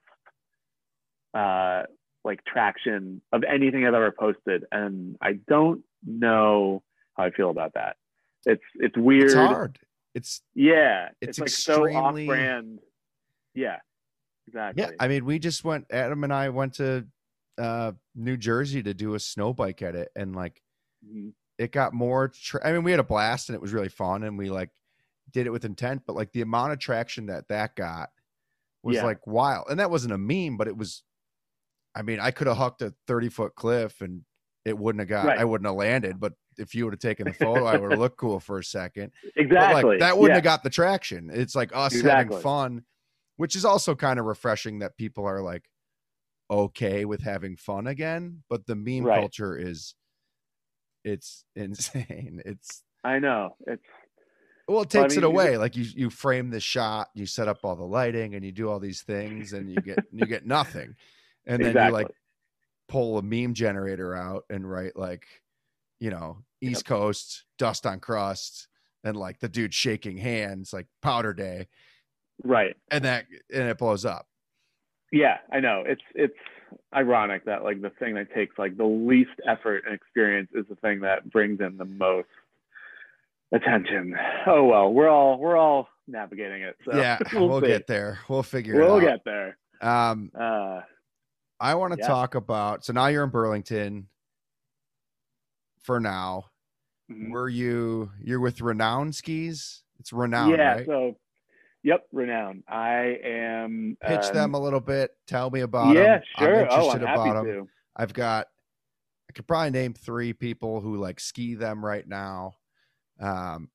uh like traction of anything I've ever posted, and I don't know how I feel about that. It's it's weird. It's hard. It's yeah. It's, It's like extremely so off-brand. Yeah, exactly. Yeah, I mean, we just went. Adam and I went to uh, New Jersey to do a snow bike edit, and like Mhm. it got more. Tra- I mean, we had a blast, and it was really fun, and we like did it with intent. But like the amount of traction that that got was Yeah. like wild, and that wasn't a meme, but it was. I mean, I could have hucked a thirty foot cliff, and it wouldn't have got. Right. I wouldn't have landed, but if you would have taken the photo, I would have looked cool for a second. Exactly. But like that wouldn't yeah. have got the traction. It's like us Exactly. having fun, which is also kind of refreshing that people are like okay with having fun again. But the meme Right. culture is, it's insane. It's I know it's well, it takes I mean, it away. Like you, you frame the shot, you set up all the lighting, and you do all these things, and you get you get nothing. And then exactly. you like pull a meme generator out and write like, you know, East Yep. Coast dust on crust, and like the dude shaking hands, like powder day. Right. And that and it blows up. Yeah, I know. It's it's ironic that like the thing that takes like the least effort and experience is the thing that brings in the most attention. Oh well, we're all we're all navigating it. So Yeah, we'll, we'll see. get there. We'll figure we'll it out. We'll get there. Um uh I want to yeah. talk about, so now you're in Burlington for now. Mm-hmm. Were you you're with Renown Skis? It's Renown, yeah, right? so yep, Renown. I am Pitch um, them a little bit. Tell me about yeah, them. sure. I'm interested oh, I'm about happy them. to. I've got I could probably name three people who like ski them right now. Um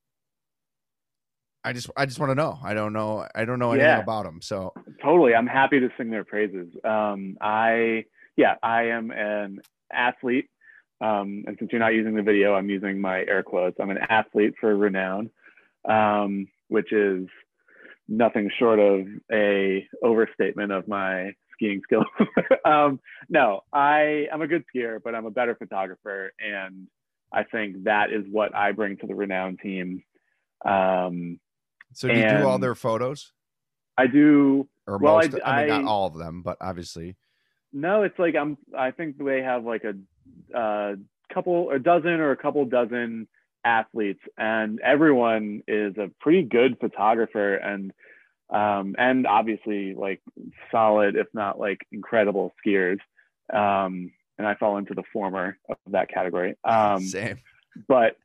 I just I just want to know. I don't know. I don't know anything Yeah. about them. So Totally, I'm happy to sing their praises. Um, I yeah, I am an athlete, um, and since you're not using the video, I'm using my air quotes. I'm an athlete for Renown, um, which is nothing short of a overstatement of my skiing skills. um, no, I I'm a good skier, but I'm a better photographer, and I think that is what I bring to the Renown team. Um, So do you do all and their photos? I do. Or Well, most, I, I, mean, not I- all of them, but obviously. No, it's like I'm. I think they have like a uh, couple, a dozen or a couple dozen athletes, and everyone is a pretty good photographer, and um, and obviously like solid, if not like incredible skiers. Um, and I fall into the former of that category. Um, Same. but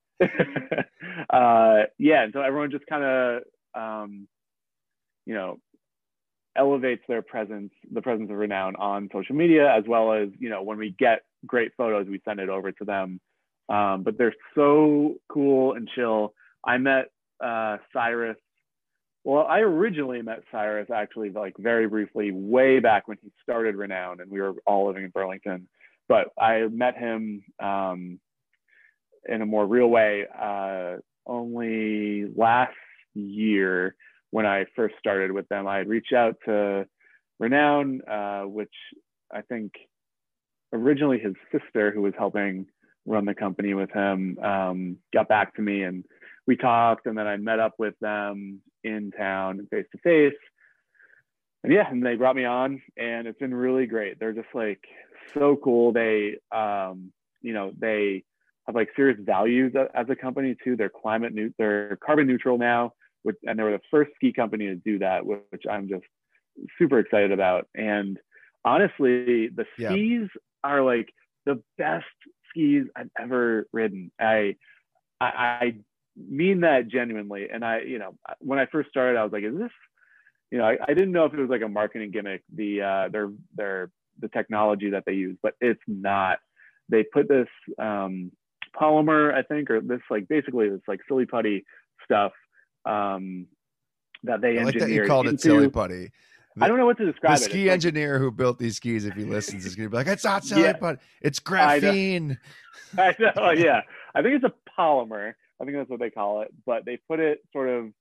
uh, yeah, and so everyone just kind of um, you know elevates their presence, the presence of Renown on social media, as well as, you know, when we get great photos, we send it over to them. Um, but they're so cool and chill. I met uh, Cyrus. Well, I originally met Cyrus actually like very briefly, way back when he started Renown and we were all living in Burlington. But I met him um, in a more real way uh, only last year. When I first started with them, I had reached out to Renown, uh, which I think originally his sister, who was helping run the company with him, um, got back to me, and we talked, and then I met up with them in town face to face. And yeah, and they brought me on, and it's been really great. They're just like so cool. They, um, you know, they have like serious values as a company too. They're climate new, they're carbon neutral now. which, and they were the first ski company to do that, which I'm just super excited about. And honestly, the Yeah. skis are like the best skis I've ever ridden. I, I, I mean that genuinely. And I, you know, when I first started, I was like, is this, you know, I, I didn't know if it was like a marketing gimmick, the, uh, their, their, the technology that they use, but it's not. They put this um, polymer, I think, or this like basically this like silly putty stuff um, that they I like engineered. that you called into, it silly putty. The, I don't know what to describe the it. ski it's engineer like, who built these skis, if he listens, is going to be like, it's not silly yeah, putty. It's graphene. I know. I know. Yeah. I think it's a polymer. I think that's what they call it. But they put it sort of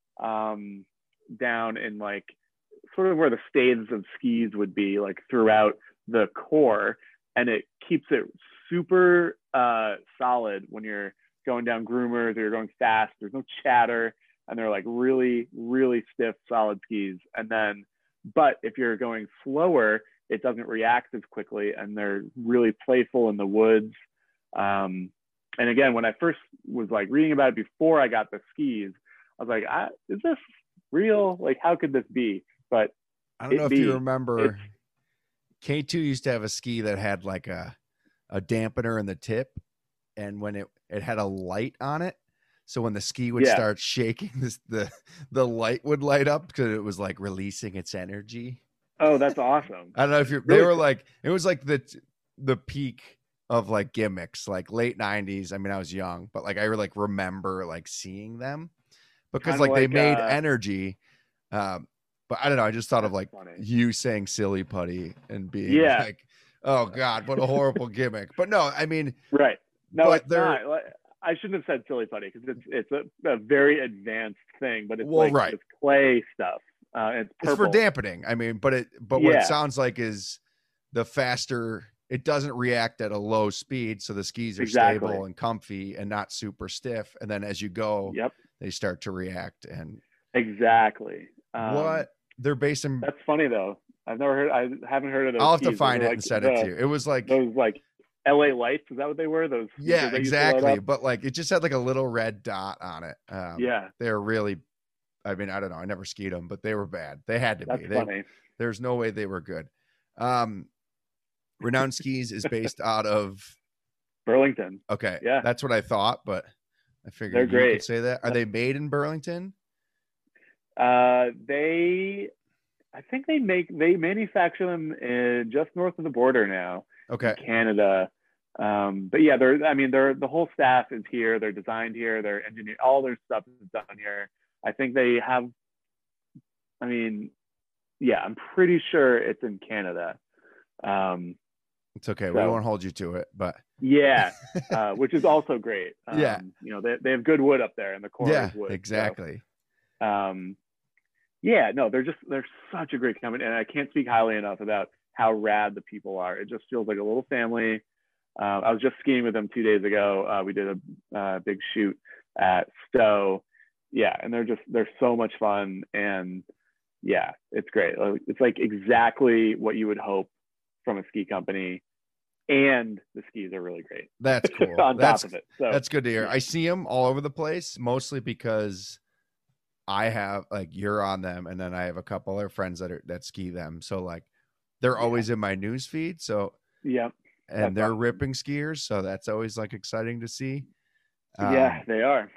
um, down in like sort of where the staves of skis would be, like throughout the core. And it keeps it super uh, solid when you're going down groomers or you're going fast. There's no chatter. And they're like really, really stiff, solid skis. And then, but if you're going slower, it doesn't react as quickly. And they're really playful in the woods. Um, and again, when I first was like reading about it before I got the skis, I was like, I, is this real? Like, how could this be? But I don't know if be. you remember, K two used to have a ski that had like a, a dampener in the tip. And when it, it had a light on it. So when the ski would yeah. start shaking, this, the, the light would light up because it was like releasing its energy. Oh, that's awesome. I don't know if you're, really they were cool. like, it was like the, the peak of like gimmicks, like late nineties. I mean, I was young, but like, I like remember like seeing them because like, like they made uh, energy. Um, but I don't know. I just thought of like funny. you saying silly putty and being yeah. like, oh God, what a horrible gimmick. But no, I mean, right. No, it's they're, not. I shouldn't have said silly putty because it's it's a, a very advanced thing, but it's well, like right. this clay stuff. Uh, it's, it's for dampening. I mean, but it but yeah. what it sounds like is the faster it doesn't react at a low speed, so the skis are exactly. stable and comfy and not super stiff. And then as you go, yep. they start to react. And exactly um, what they're based in. That's funny though. I've never heard. I haven't heard of those. I'll have skis. to find it like and send the, it to you. It was like those like L A Lights. Is that what they were? Those yeah, exactly. But like it just had like a little red dot on it. Um, yeah, they're really. I mean, I don't know. I never skied them, but they were bad. They had to That's be. They, funny. There's no way they were good. Um, Renowned Skis is based out of Burlington. Okay, yeah, that's what I thought, but I figured They're you great. could say that. Are they made in Burlington? Uh, they, I think they make they manufacture them in just north of the border now. Okay, in Canada. Um, but yeah, they're. I mean, they're the whole staff is here. They're designed here. They're engineered. All their stuff is done here. I think they have. I mean, yeah, I'm pretty sure it's in Canada. Um, it's okay. So, we won't hold you to it, but yeah, uh, which is also great. Um, yeah, you know, they they have good wood up there, and the core yeah, is wood. Exactly. So, um, yeah, no, they're just they're such a great company, and I can't speak highly enough about how rad the people are. It just feels like a little family. Uh, I was just skiing with them two days ago. Uh, we did a uh, big shoot at Stowe. Yeah, and they're just they're so much fun, and yeah, it's great. It's like exactly what you would hope from a ski company, and the skis are really great. That's cool. on that's, top of it, so that's good to hear. yeah. I see them all over the place, mostly because I have like you're on them, and then I have a couple other friends that are that ski them. So like they're yeah. always in my news feed. So yeah. And That's they're awesome. ripping skiers, so that's always like exciting to see. Um, yeah, um, they are.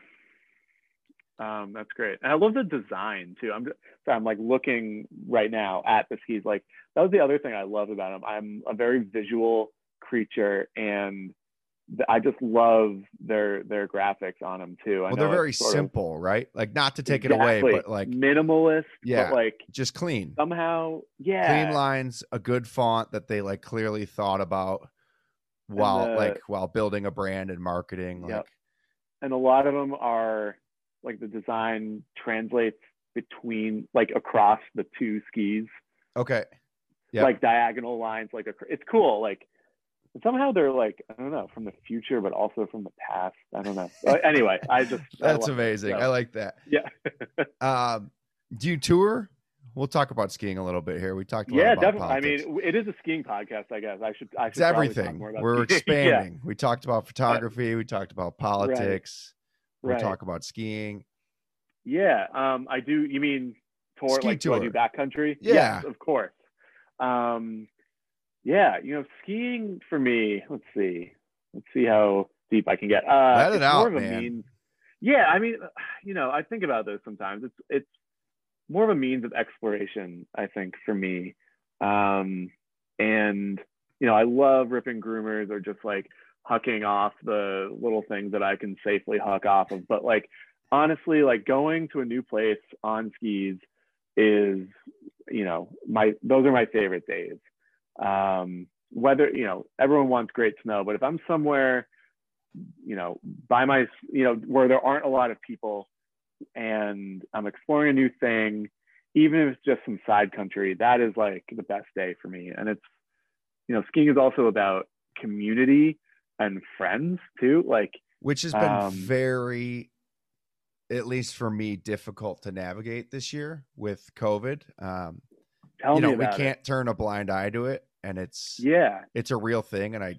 Um, that's great. And I love the design too. I'm just, so I'm like looking right now at the skis. Like that was the other thing I love about them. I'm a very visual creature, and th- I just love their their graphics on them too. I well, know they're very sort simple, of, right? Like not to take exactly. it away, but like minimalist. Yeah, but like just clean. Somehow, yeah, clean lines, a good font that they like clearly thought about while the, like while building a brand and marketing. Yep. Like, and a lot of them are like the design translates between like across the two skis. Okay. Yeah. Like diagonal lines, like a, it's cool. Like somehow they're like, I don't know, from the future, but also from the past. I don't know. Anyway, I just that's I amazing. So. I like that. Yeah. um, do you tour? We'll talk about skiing a little bit here. We talked a lot yeah, about definitely. politics. I mean, it is a skiing podcast, I guess. I should. I should it's everything. We're skiing. expanding. yeah. We talked about photography. We talked about politics. Right. We'll right. talk about skiing. Yeah. Um, I do. You mean tour? Ski Like, tour. do I do backcountry? Yeah. Yes, of course. Um, yeah. You know, skiing for me. Let's see. Let's see how deep I can get. Uh, Let it it's more out, of a man. means. Yeah. I mean, you know, I think about this sometimes. It's it's more of a means of exploration, I think, for me. Um, and you know, I love ripping groomers or just like hucking off the little things that I can safely huck off of. But like honestly, like going to a new place on skis is, you know, my those are my favorite days. Um, whether, you know, everyone wants great snow, but if I'm somewhere, you know, by my, you know, where there aren't a lot of people and I'm exploring a new thing, even if it's just some side country, that is like the best day for me. And it's, you know, skiing is also about community and friends too. Like, Which has been um, very, at least for me, difficult to navigate this year with COVID. Um, tell you me know, we about can't it. turn a blind eye to it, and it's Yeah, it's a real thing. And I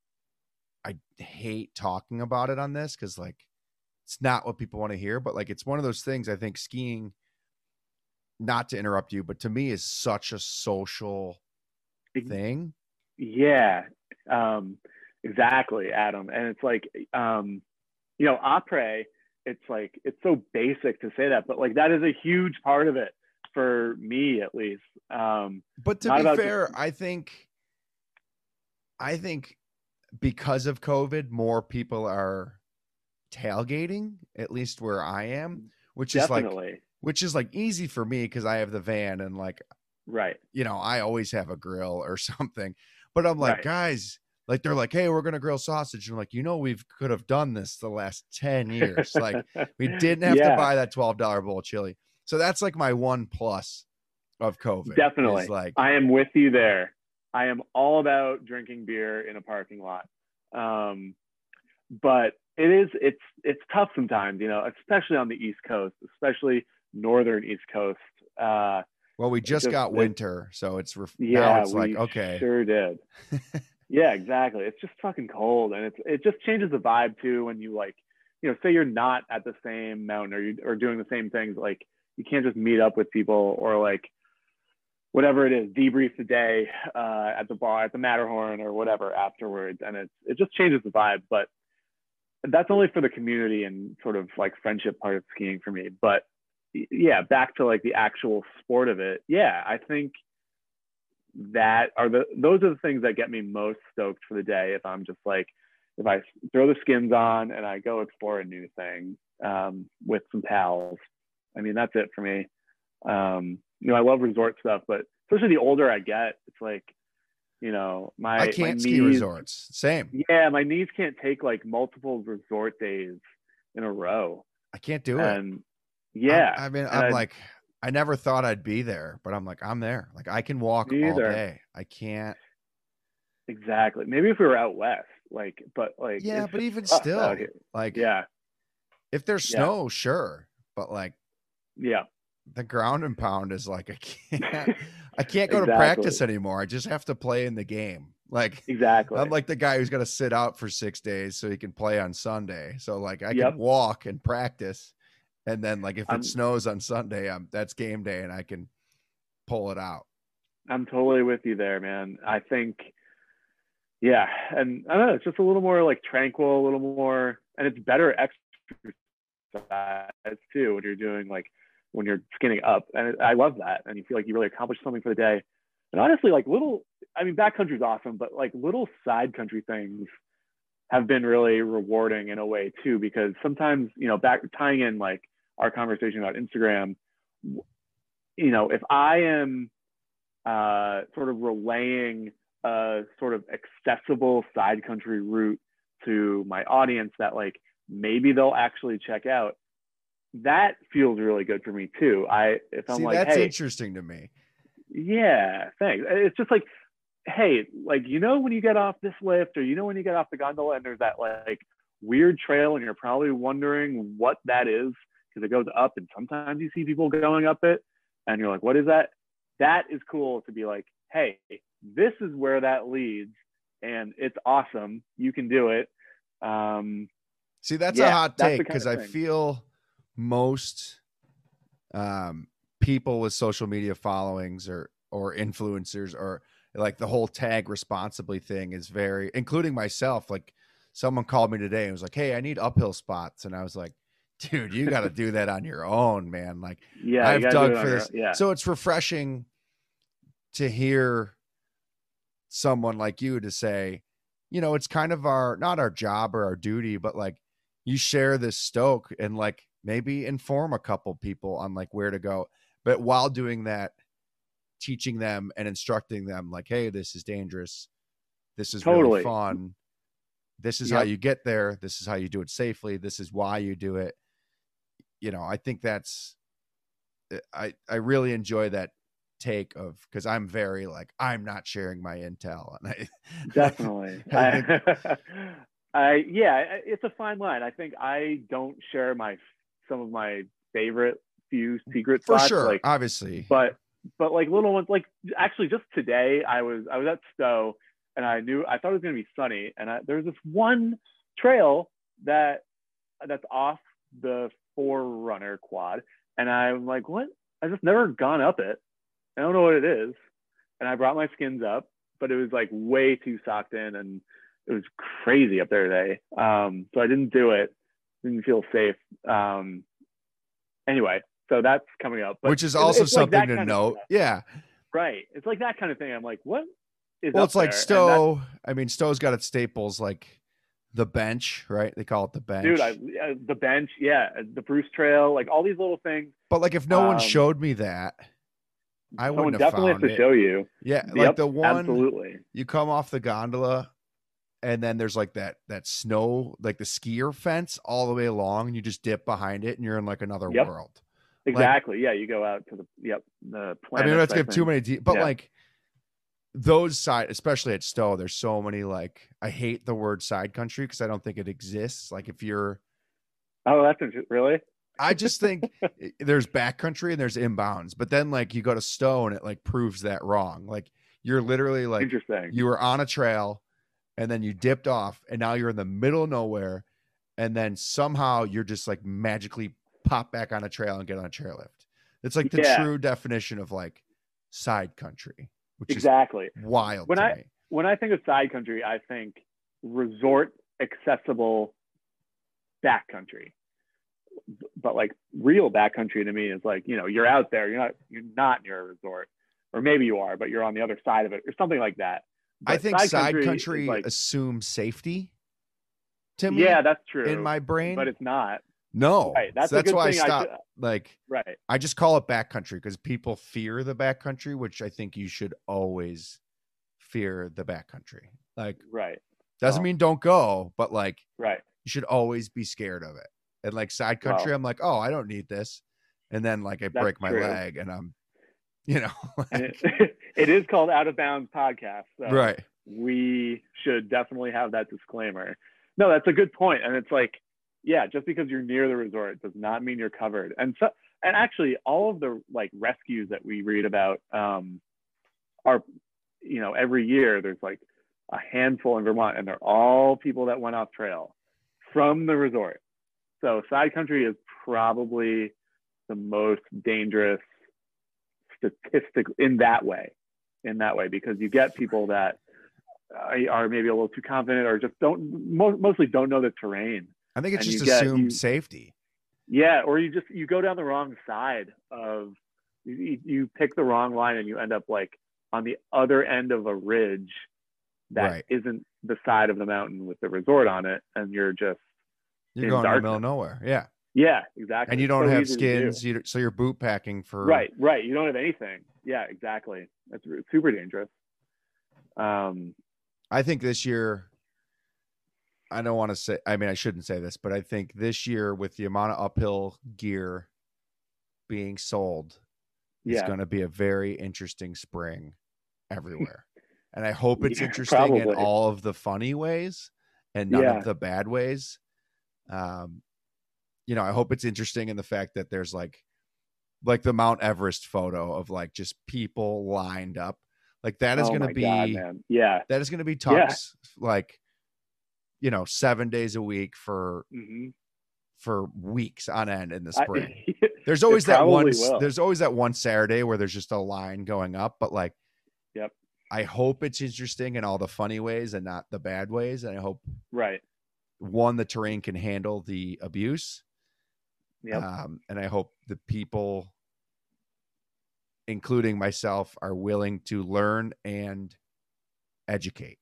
I hate talking about it on this because like it's not what people want to hear, but like it's one of those things. I think skiing, not to interrupt you, but to me is such a social thing. yeah, um, exactly, Adam. And it's like, um, you know, après, it's like, it's so basic to say that, but like that is a huge part of it for me, at least. Um, But to not be about fair, just, I think I think because of COVID, more people are tailgating, at least where I am, which is like definitely which is like easy for me because I have the van and like, right, you know, I always have a grill or something. But I'm like, right. guys, like they're like, hey, we're gonna grill sausage. And I'm like, you know, we could have done this the last ten years. Like we didn't have to Yeah, buy that twelve dollar bowl of chili. So that's like my one plus of COVID is definitely. like, I am with you there. I am all about drinking beer in a parking lot. Um, but it is it's it's tough sometimes, you know, especially on the East Coast, especially northern East Coast. Uh, well, we it just just got it, winter, so it's ref- now yeah, it's like, we okay. sure did. Yeah, exactly. It's just fucking cold, and it's it just changes the vibe too when you like, you know, say you're not at the same mountain or you or doing the same things. Like you can't just meet up with people or like whatever it is, debrief the day uh, at the bar at the Matterhorn or whatever afterwards, and it's it just changes the vibe. But that's only for the community and sort of like friendship part of skiing for me. But yeah, back to like the actual sport of it. Yeah, I think that are the those are the things that get me most stoked for the day. If I'm just like, if I throw the skins on and I go explore a new thing um, with some pals. I mean, that's it for me. Um, you know, I love resort stuff, but especially the older I get, it's like, you know, I my my can't ski knees. resorts. Same. Yeah, my knees can't take like multiple resort days in a row. I can't do it. And I'm, yeah, I mean, and I'm I like, I never thought I'd be there, but I'm like, I'm there. Like I can walk me all either. day. I can't. Exactly. Maybe if we were out west, like, but like Yeah, it's but just even tough out still, here. like Yeah, if there's yeah, snow, sure. But like yeah. the ground and pound is like, I can't, I can't go to Exactly. practice anymore. I just have to play in the game. Like Exactly. I'm like the guy who's going to sit out for six days so he can play on Sunday. So like I can Yep. walk and practice. And then like if it I'm snows on Sunday, I'm that's game day and I can pull it out. I'm totally with you there, man. I think, yeah, and I don't know, it's just a little more like tranquil, a little more, and it's better exercise too when you're doing like when you're skinning up, and I love that, and you feel like you really accomplished something for the day. And honestly, like little, I mean, backcountry's awesome, but like little side country things have been really rewarding in a way too, because sometimes, you know, back tying in like our conversation about Instagram, you know, if I am uh, sort of relaying a sort of accessible side country route to my audience that like maybe they'll actually check out, that feels really good for me too. I if I'm See, like, that's hey, interesting to me. yeah, thanks. It's just like, hey, like you know when you get off this lift, or you know when you get off the gondola, and there's that like weird trail, and you're probably wondering what that is because it goes up, and sometimes you see people going up it, and you're like, what is that? That is cool to be like, hey, this is where that leads, and it's awesome. You can do it. Um, See, that's a yeah, hot that's the take kind because of I thing. feel most um, people with social media followings or or influencers, or like the whole tag responsibly thing is very, including myself. Like someone called me today and was like, "Hey, I need uphill spots," and I was like, "Dude, you got to do that on your own, man." Like, Yeah, I've dug for your, this, yeah. So it's refreshing to hear someone like you to say, you know, it's kind of our, not our job or our duty, but like you share this stoke and like maybe inform a couple people on like where to go. But while doing that, teaching them and instructing them like, hey, this is dangerous. This is Totally. really fun. This is Yep. how you get there. This is how you do it safely. This is why you do it. You know, I think that's, I, I really enjoy that take of, because I'm very like, I'm not sharing my intel. And I definitely. I, think, I, I yeah, it's a fine line. I think I don't share my some of my favorite few secret for spots, sure, like obviously, but but like little ones, like actually just today I was I was at Stowe and I knew I thought it was gonna be sunny, and I, there was this one trail that that's off the Forerunner quad, and I'm like, what? I've just never gone up it. I don't know what it is. And I brought my skins up, but it was like way too socked in, and it was crazy up there today. Um, so I didn't do it. Didn't feel safe. Um, anyway, so that's coming up. But which is also it's, it's something like to note. Yeah. Right. It's like that kind of thing. I'm like, what is Well, up it's like there? Stowe. I mean, Stowe's got its staples, like the bench, right? They call it the bench. Dude, I, uh, the bench, yeah, the Bruce Trail, like all these little things. But like, if no um, one showed me that, I someone wouldn't have definitely found has to it. show you. Yeah, Yep, like the one, absolutely. You come off the gondola, and then there's like that that snow, like the skier fence all the way along, and you just dip behind it, and you're in like another Yep. world. Exactly. Like, yeah, you go out to the yep the planet. I mean, let's give too many, de- but yeah. like those side, especially at Stowe, there's so many like, I hate the word side country because I don't think it exists. Like if you're, oh, that's really. I just think there's backcountry and there's inbounds, but then like you go to Stowe and it like proves that wrong. Like you're literally like, interesting. You were on a trail and then you dipped off and now you're in the middle of nowhere. And then somehow you're just like magically pop back on a trail and get on a chairlift. It's like the yeah. true definition of like side country, which exactly. is wild when to I, me. When I think of side country, I think resort accessible backcountry. But like real backcountry to me is like, you know, you're out there, you're not, you're not near a resort, or maybe you are, but you're on the other side of it or something like that. But I think side, side country, country like, assumes safety to me. Yeah, that's true. In my brain, but it's not. No, right. That's, so that's why I stopped. I should, like, right. I just call it backcountry because people fear the backcountry, which I think you should always fear the backcountry. Like, right. Doesn't well, mean don't go, but like, right. You should always be scared of it. And like side country, well, I'm like, oh, I don't need this. And then like I break my true. leg and I'm, you know, like, it, it is called Out of Bounds Podcast. So right. We should definitely have that disclaimer. No, that's a good point. And it's like, yeah, just because you're near the resort does not mean you're covered. And so, and actually all of the like rescues that we read about um, are, you know, every year there's like a handful in Vermont, and they're all people that went off trail from the resort. So side country is probably the most dangerous statistic in that way, in that way, because you get people that are maybe a little too confident or just don't, mostly don't know the terrain. I think it's just assumed get, you, safety. Yeah. Or you just, you go down the wrong side of, you, you pick the wrong line and you end up like on the other end of a ridge that right. isn't the side of the mountain with the resort on it. And you're just, You're going darkness. In the middle of nowhere. Yeah. Yeah, exactly. And you don't so have skins, you, so you're boot packing for. Right, right. You don't have anything. Yeah, exactly. That's super dangerous. Um, I think this year, I don't want to say, I mean, I shouldn't say this, but I think this year with the amount of uphill gear being sold, yeah. It's going to be a very interesting spring everywhere. And I hope it's yeah, interesting probably. in all of the funny ways and none yeah. of the bad ways. Um, you know, I hope it's interesting in the fact that there's like, like the Mount Everest photo of like just people lined up. Like that is oh going to be, God, man. yeah, that is going to be talks yeah. like, you know, seven days a week for, mm-hmm. for weeks on end in the spring. I, There's always that one. will. There's always that one Saturday where there's just a line going up, but like, yep. I hope it's interesting in all the funny ways and not the bad ways. And I hope, right. one, the terrain can handle the abuse. Yep. Um, and I hope the people, including myself, are willing to learn and educate.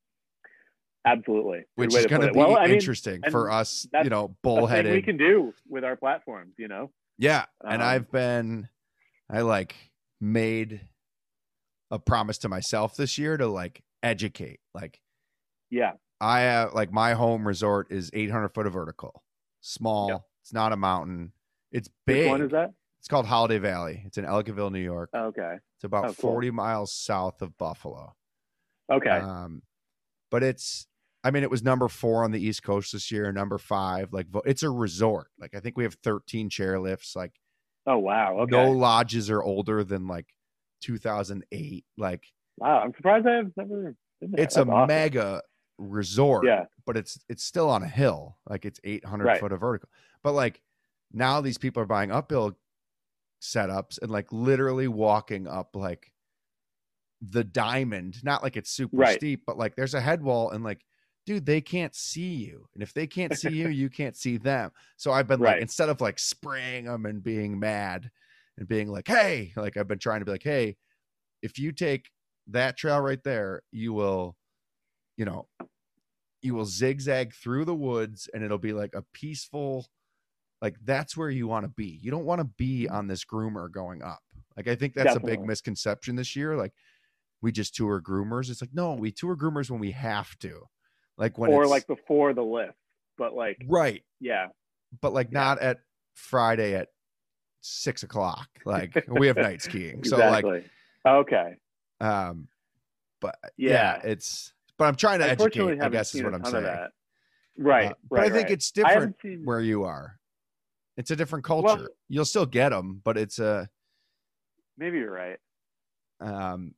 Absolutely. Which is going to be well, interesting I mean, for us, you know, bullheaded. We can do with our platforms, you know? Yeah. And um, I've been, I like made a promise to myself this year to like educate. Like, yeah, I uh, like my home resort is eight hundred foot of vertical, small. Yep. It's not a mountain. It's big. Which one is that? It's called Holiday Valley. It's in Ellicottville, New York. Okay. It's about oh, cool. forty miles south of Buffalo. Okay. Um, but it's, I mean, it was number four on the East Coast this year, number five. Like, it's a resort. Like, I think we have thirteen chairlifts. Like, oh wow. Okay. No lodges are older than like two thousand eight. Like, wow, I'm surprised I've never been there. It's That's a awesome. mega resort. Yeah. But it's it's still on a hill. Like, it's eight hundred Right. foot of vertical. But like, now these people are buying uphill setups and like literally walking up like the diamond, not like it's super Right. steep, but like there's a head wall and like, dude, they can't see you. And if they can't see you, you can't see them. So I've been like, Right. instead of like spraying them and being mad and being like, hey, like I've been trying to be like, hey, if you take that trail right there, you will, you know, you will zigzag through the woods and it'll be like a peaceful, like that's where you want to be. You don't want to be on this groomer going up. Like, I think that's Definitely. a big misconception this year. Like, we just tour groomers. It's like, no, we tour groomers when we have to. Like when or it's like before the lift, but like, right. yeah, But like Yeah. not at Friday at six o'clock. Like we have night skiing. So exactly. like, okay. um, but yeah. Yeah. it's, but I'm trying to Unfortunately, educate, I haven't guess is seen what a I'm ton saying. of that. Right. Uh, but right, I think right. it's I different haven't seen- where you are. It's a different culture. Well- You'll still get them, but it's a, Maybe you're right. um,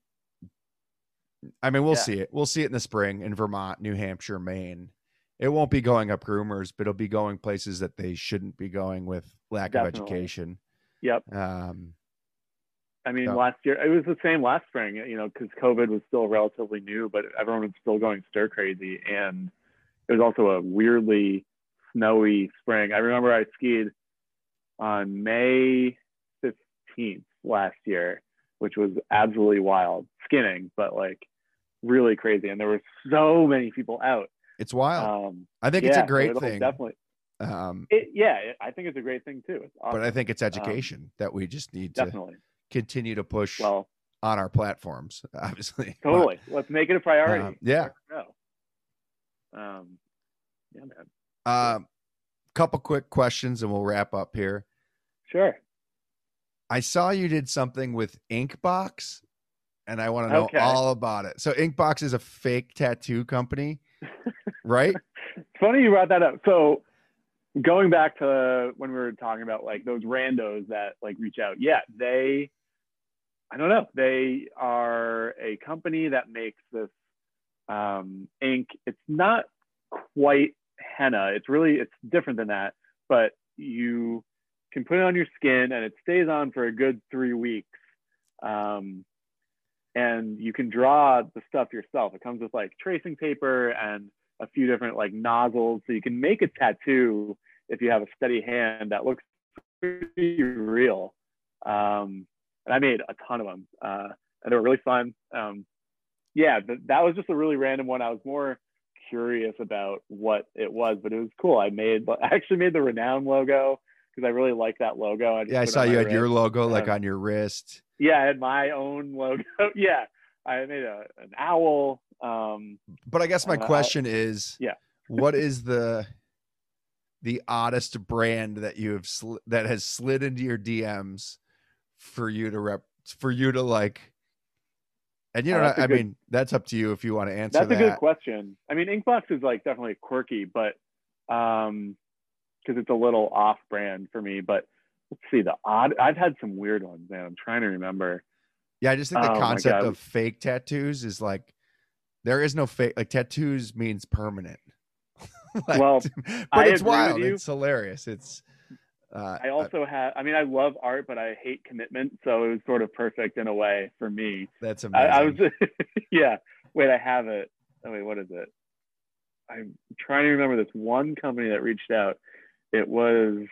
I mean, we'll Yeah. see it. We'll see it in the spring in Vermont, New Hampshire, Maine. It won't be going up groomers, but it'll be going places that they shouldn't be going with lack Definitely. of education. Yep. Um, I mean, So- last year it was the same last spring, you know, because COVID was still relatively new, but everyone was still going stir crazy, and it was also a weirdly snowy spring. I remember I skied on May fifteenth last year, which was absolutely wild, skinning, but like really crazy, and there were so many people out. it's wild. Um, I think yeah, it's a so great it'll thing. Definitely, Um, it, yeah, it, I think it's a great thing too. It's awesome. but I think it's education that we just need to definitely. continue to push Well, on our platforms, obviously. But, totally. Let's make it a priority. um, yeah. No. Um, yeah, man. Um, couple quick questions and we'll wrap up here. Sure. I saw you did something with Inkbox and I want to know Okay. all about it. So Inkbox is a fake tattoo company, right? It's funny you brought that up. So going back to when we were talking about like those randos that like reach out. Yeah, they, I don't know. They are a company that makes this um, ink. It's not quite henna. It's really, it's different than that, but you can put it on your skin and it stays on for a good three weeks. Um, and you can draw the stuff yourself. It comes with like tracing paper and a few different like nozzles. So you can make a tattoo if you have a steady hand that looks pretty real. Um, and I made a ton of them uh, and they were really fun. Um, yeah, th- that was just a really random one. I was more curious about what it was, but it was cool. I made, I actually made the Renown logo because I really like that logo. I just Yeah, I put it saw on you my had your wrist. logo like Um, on your wrist. Yeah, I had my own logo. Yeah, I made a, an owl. Um, But I guess my uh, question is, yeah. what is the the oddest brand that you have sl- that has slid into your D Ms for you to rep for you to like? And you Oh, know, that's a I good- mean, that's up to you if you want to answer that's that. a good question. I mean, Inkbox is like definitely quirky, but um, because it's a little off-brand for me. But let's see, the odd. I've had some weird ones, man. I'm trying to remember. Yeah, I just think the Oh, my concept God. of fake tattoos is like there is no fake. Like tattoos means permanent. Like, Well, but I it's agree with wild. you. It's hilarious. It's Uh, I also have, I mean, I love art, but I hate commitment. So it was sort of perfect in a way for me. that's I, I was, amazing. yeah. Wait, I have it. Oh, wait, what is it? I'm trying to remember this one company that reached out. It was,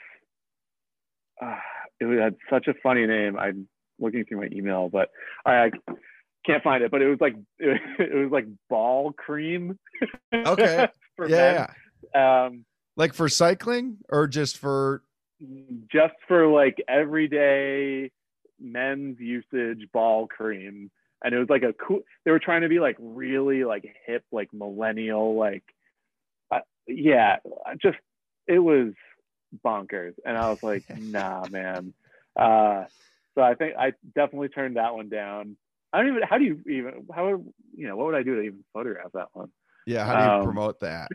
uh, it had such a funny name. I'm looking through my email, but I, I can't find it. But it was like, it, it was like ball cream. Okay. For Yeah, men. Yeah. Um, like for cycling or just for just for like everyday men's usage ball cream. And it was like a cool, they were trying to be like really like hip, like millennial, like, uh, yeah, just, it was bonkers. And I was like, nah, man. Uh, so I think I definitely turned that one down. I don't even, how do you even, how, you know, what would I do to even photograph that one? yeah. How do you Um, promote that?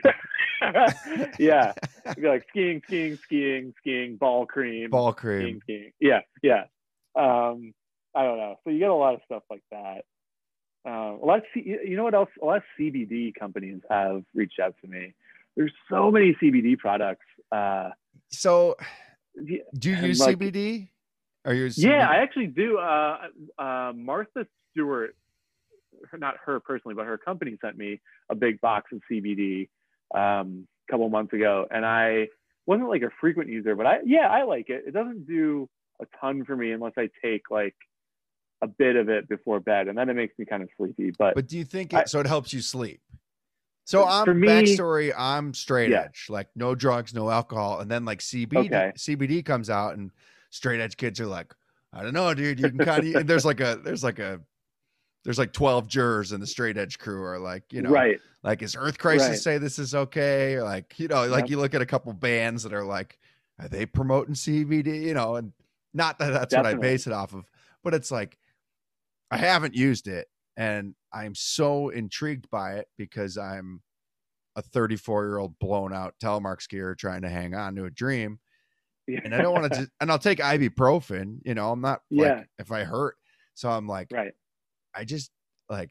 Yeah, it'd be like skiing, skiing, skiing, skiing, ball cream, Ball skiing, cream. skiing. Yeah, yeah. Um, I don't know. So you get a lot of stuff like that. Um, a lot of C- you know what else? A lot of C B D companies have reached out to me. There's so many C B D products. Uh, So, yeah, do you and use like, C B D? Are you? yeah, I actually do. Uh, uh, Martha Stewart, not her personally, but her company sent me a big box of C B D um, a couple months ago, and I wasn't like a frequent user, but I yeah, I like it. It doesn't do a ton for me unless I take like a bit of it before bed, and then it makes me kind of sleepy. But But do you think I, it? So it helps you sleep. So for I'm me, backstory. I'm straight yeah, edge, like no drugs, no alcohol, and then like C B D. okay, C B D comes out, and straight edge kids are like, I don't know, dude. You can kind of. There's like a. There's like a. There's like twelve jurors in the straight edge crew are like, you know, right, like is Earth Crisis right, say this is okay? Or like, you know, like yep, you look at a couple bands that are like, are they promoting C B D? You know, and not that that's what I definitely, base it off of, but it's like, I haven't used it and I'm so intrigued by it because I'm a thirty-four year old blown out telemark skier trying to hang on to a dream. yeah, And I don't want to just, and I'll take ibuprofen, you know, I'm not like, yeah, if I hurt. So I'm like, right. I just like,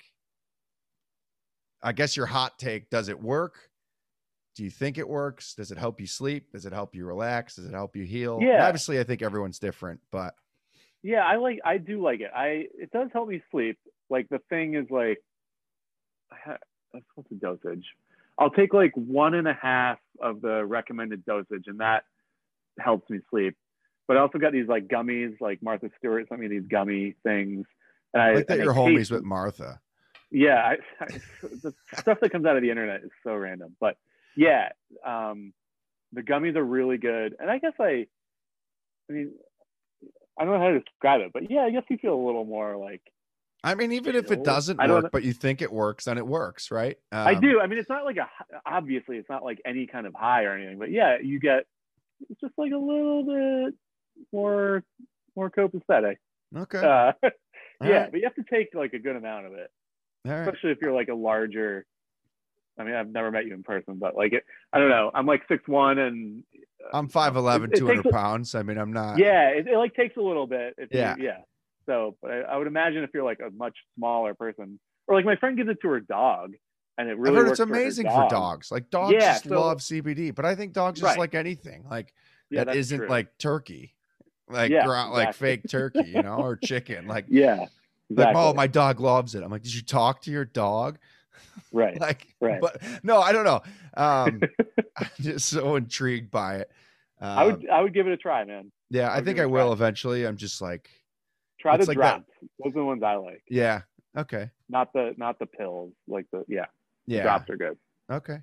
I guess your hot take, does it work? Do you think it works? Does it help you sleep? Does it help you relax? Does it help you heal? And Yeah, obviously I think everyone's different, but yeah, I like, I do like it. I it does help me sleep. Like the thing is like, what's the dosage? I'll take like one and a half of the recommended dosage, and that helps me sleep. But I also got these like gummies, like Martha Stewart sent me these gummy things, and I I like that and you're they homies taste, with Martha. yeah, I, I, the stuff that comes out of the internet is so random. But yeah, um, the gummies are really good, and I guess I, I mean, I don't know how to describe it, but yeah, I guess you feel a little more like I mean, even if it chill. doesn't I don't. work, but you think it works, then it works, right? I Um, do. I mean, it's not like a obviously, it's not like any kind of high or anything, but yeah, you get it's just like a little bit more more copacetic. okay. Uh, yeah, right. but you have to take like a good amount of it, All right. especially if you're like a larger. I mean, I've never met you in person, but like it, I don't know. I'm like six one, and uh, I'm five eleven, it, it two hundred takes, pounds. I mean, I'm not. yeah, it, it like takes a little bit. If Yeah. you, yeah. So, but I, I would imagine if you're like a much smaller person, or like my friend gives it to her dog, and it really I've heard works it's amazing for, for dogs. Like dogs yeah, just so, love C B D, but I think dogs just right. like anything. Like yeah, that isn't true. like turkey, like yeah, ground, exactly. like fake turkey, you know, or chicken. Like yeah, exactly. like oh, my dog loves it. I'm like, did you talk to your dog? Right. like, right. But no, I don't know. Um, I'm just so intrigued by it. Um, I would, I would give it a try, man. Yeah, I, I think I will eventually. I'm just like, try the like drops. That. Those are the ones I like. Yeah. Okay. Not the, not the pills. Like the, yeah. Yeah. The drops are good. Okay.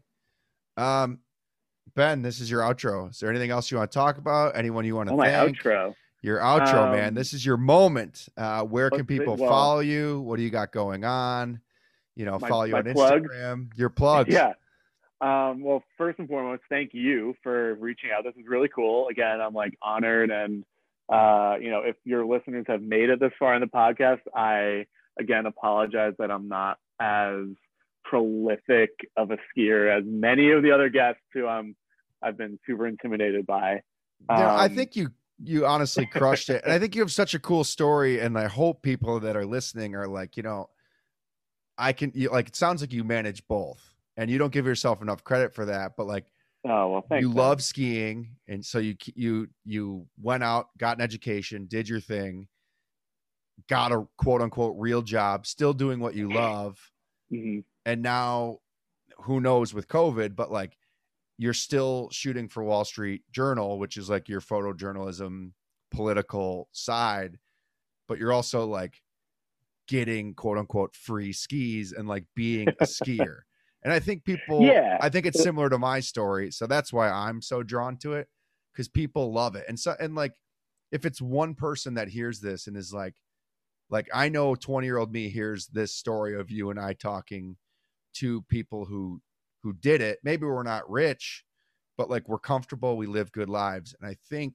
Um, Ben, this is your outro. Is there anything else you want to talk about? Anyone you want to oh, thank? My outro. Your outro, um, man. This is your moment. Uh, where can people well, follow you? What do you got going on? You know, my, follow you my on plugs. Instagram. Your plugs. Yeah. Um, well, first and foremost, thank you for reaching out. This is really cool. Again, I'm like honored. And, uh, you know, if your listeners have made it this far in the podcast, I, again, apologize that I'm not as prolific of a skier as many of the other guests who um, I've been super intimidated by. Um, yeah, I think you, you honestly crushed it. And I think you have such a cool story. And I hope people that are listening are like, you know, I can, you, like, it sounds like you manage both and you don't give yourself enough credit for that, but like, Oh, well, thanks. You man. love skiing, and so you you you went out, got an education, did your thing, got a quote unquote real job, still doing what you love, Mm-hmm. and now who knows with COVID, but like you're still shooting for Wall Street Journal, which is like your photojournalism political side, but you're also like getting quote unquote free skis and like being a skier. And I think people, Yeah. I think it's similar to my story. So that's why I'm so drawn to it, because people love it. And so, and like, if it's one person that hears this and is like, like, I know twenty year old me hears this story of you and I talking to people who, who did it. Maybe we're not rich, but like we're comfortable, we live good lives. And I think,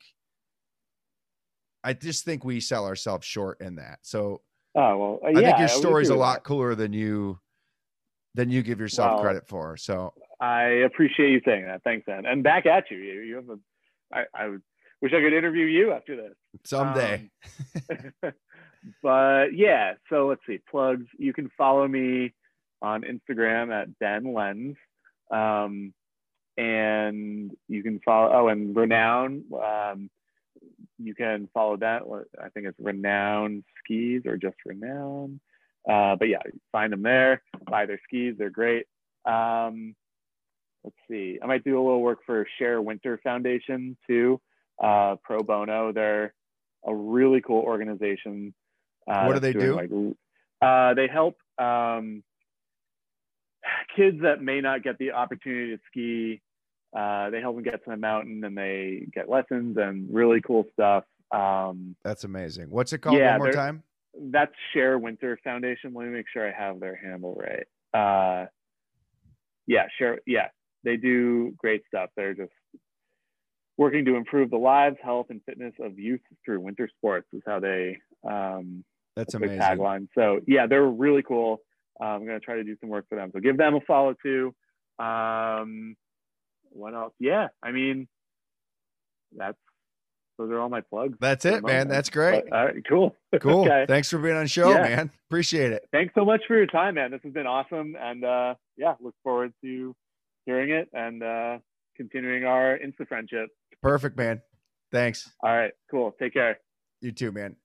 I just think we sell ourselves short in that. So Oh, well, uh, I yeah, think your I would story's a agree with lot that. cooler than you than you give yourself Well, credit for. So I appreciate you saying that. Thanks, man. And back at you. You, you have a, I, I would, wish I could interview you after this. someday. Um, but yeah, so let's see. Plugs. You can follow me on Instagram at Ben Lens. Um, and you can follow, oh, and Renown. Um, you can follow that. I think it's Renown Skis or just Renown. Uh, but yeah, find them there, buy their skis. They're great. Um, let's see. I might do a little work for Share Winter Foundation too, uh, pro bono. They're a really cool organization. Uh, What do they do? Like, uh, they help um, kids that may not get the opportunity to ski. Uh, they help them get to the mountain, and they get lessons and really cool stuff. Um, That's amazing. What's it called yeah, one more they're- time? That's Share Winter Foundation. Let me make sure I have their handle right. Uh, yeah, Share. Yeah, they do great stuff. They're just working to improve the lives, health, and fitness of youth through winter sports. Is how they. Um, That's their amazing. tagline. So yeah, they're really cool. Uh, I'm gonna try to do some work for them. So give them a follow too. Um, what else? Yeah, I mean, that's. Those are all my plugs. That's it, man. That's great. But, all right, cool. Cool. Okay. Thanks for being on the show, Yeah. man. Appreciate it. Thanks so much for your time, man. This has been awesome. And uh, yeah, look forward to hearing it and uh, continuing our Insta friendship. Perfect, man. Thanks. All right, cool. Take care. You too, man.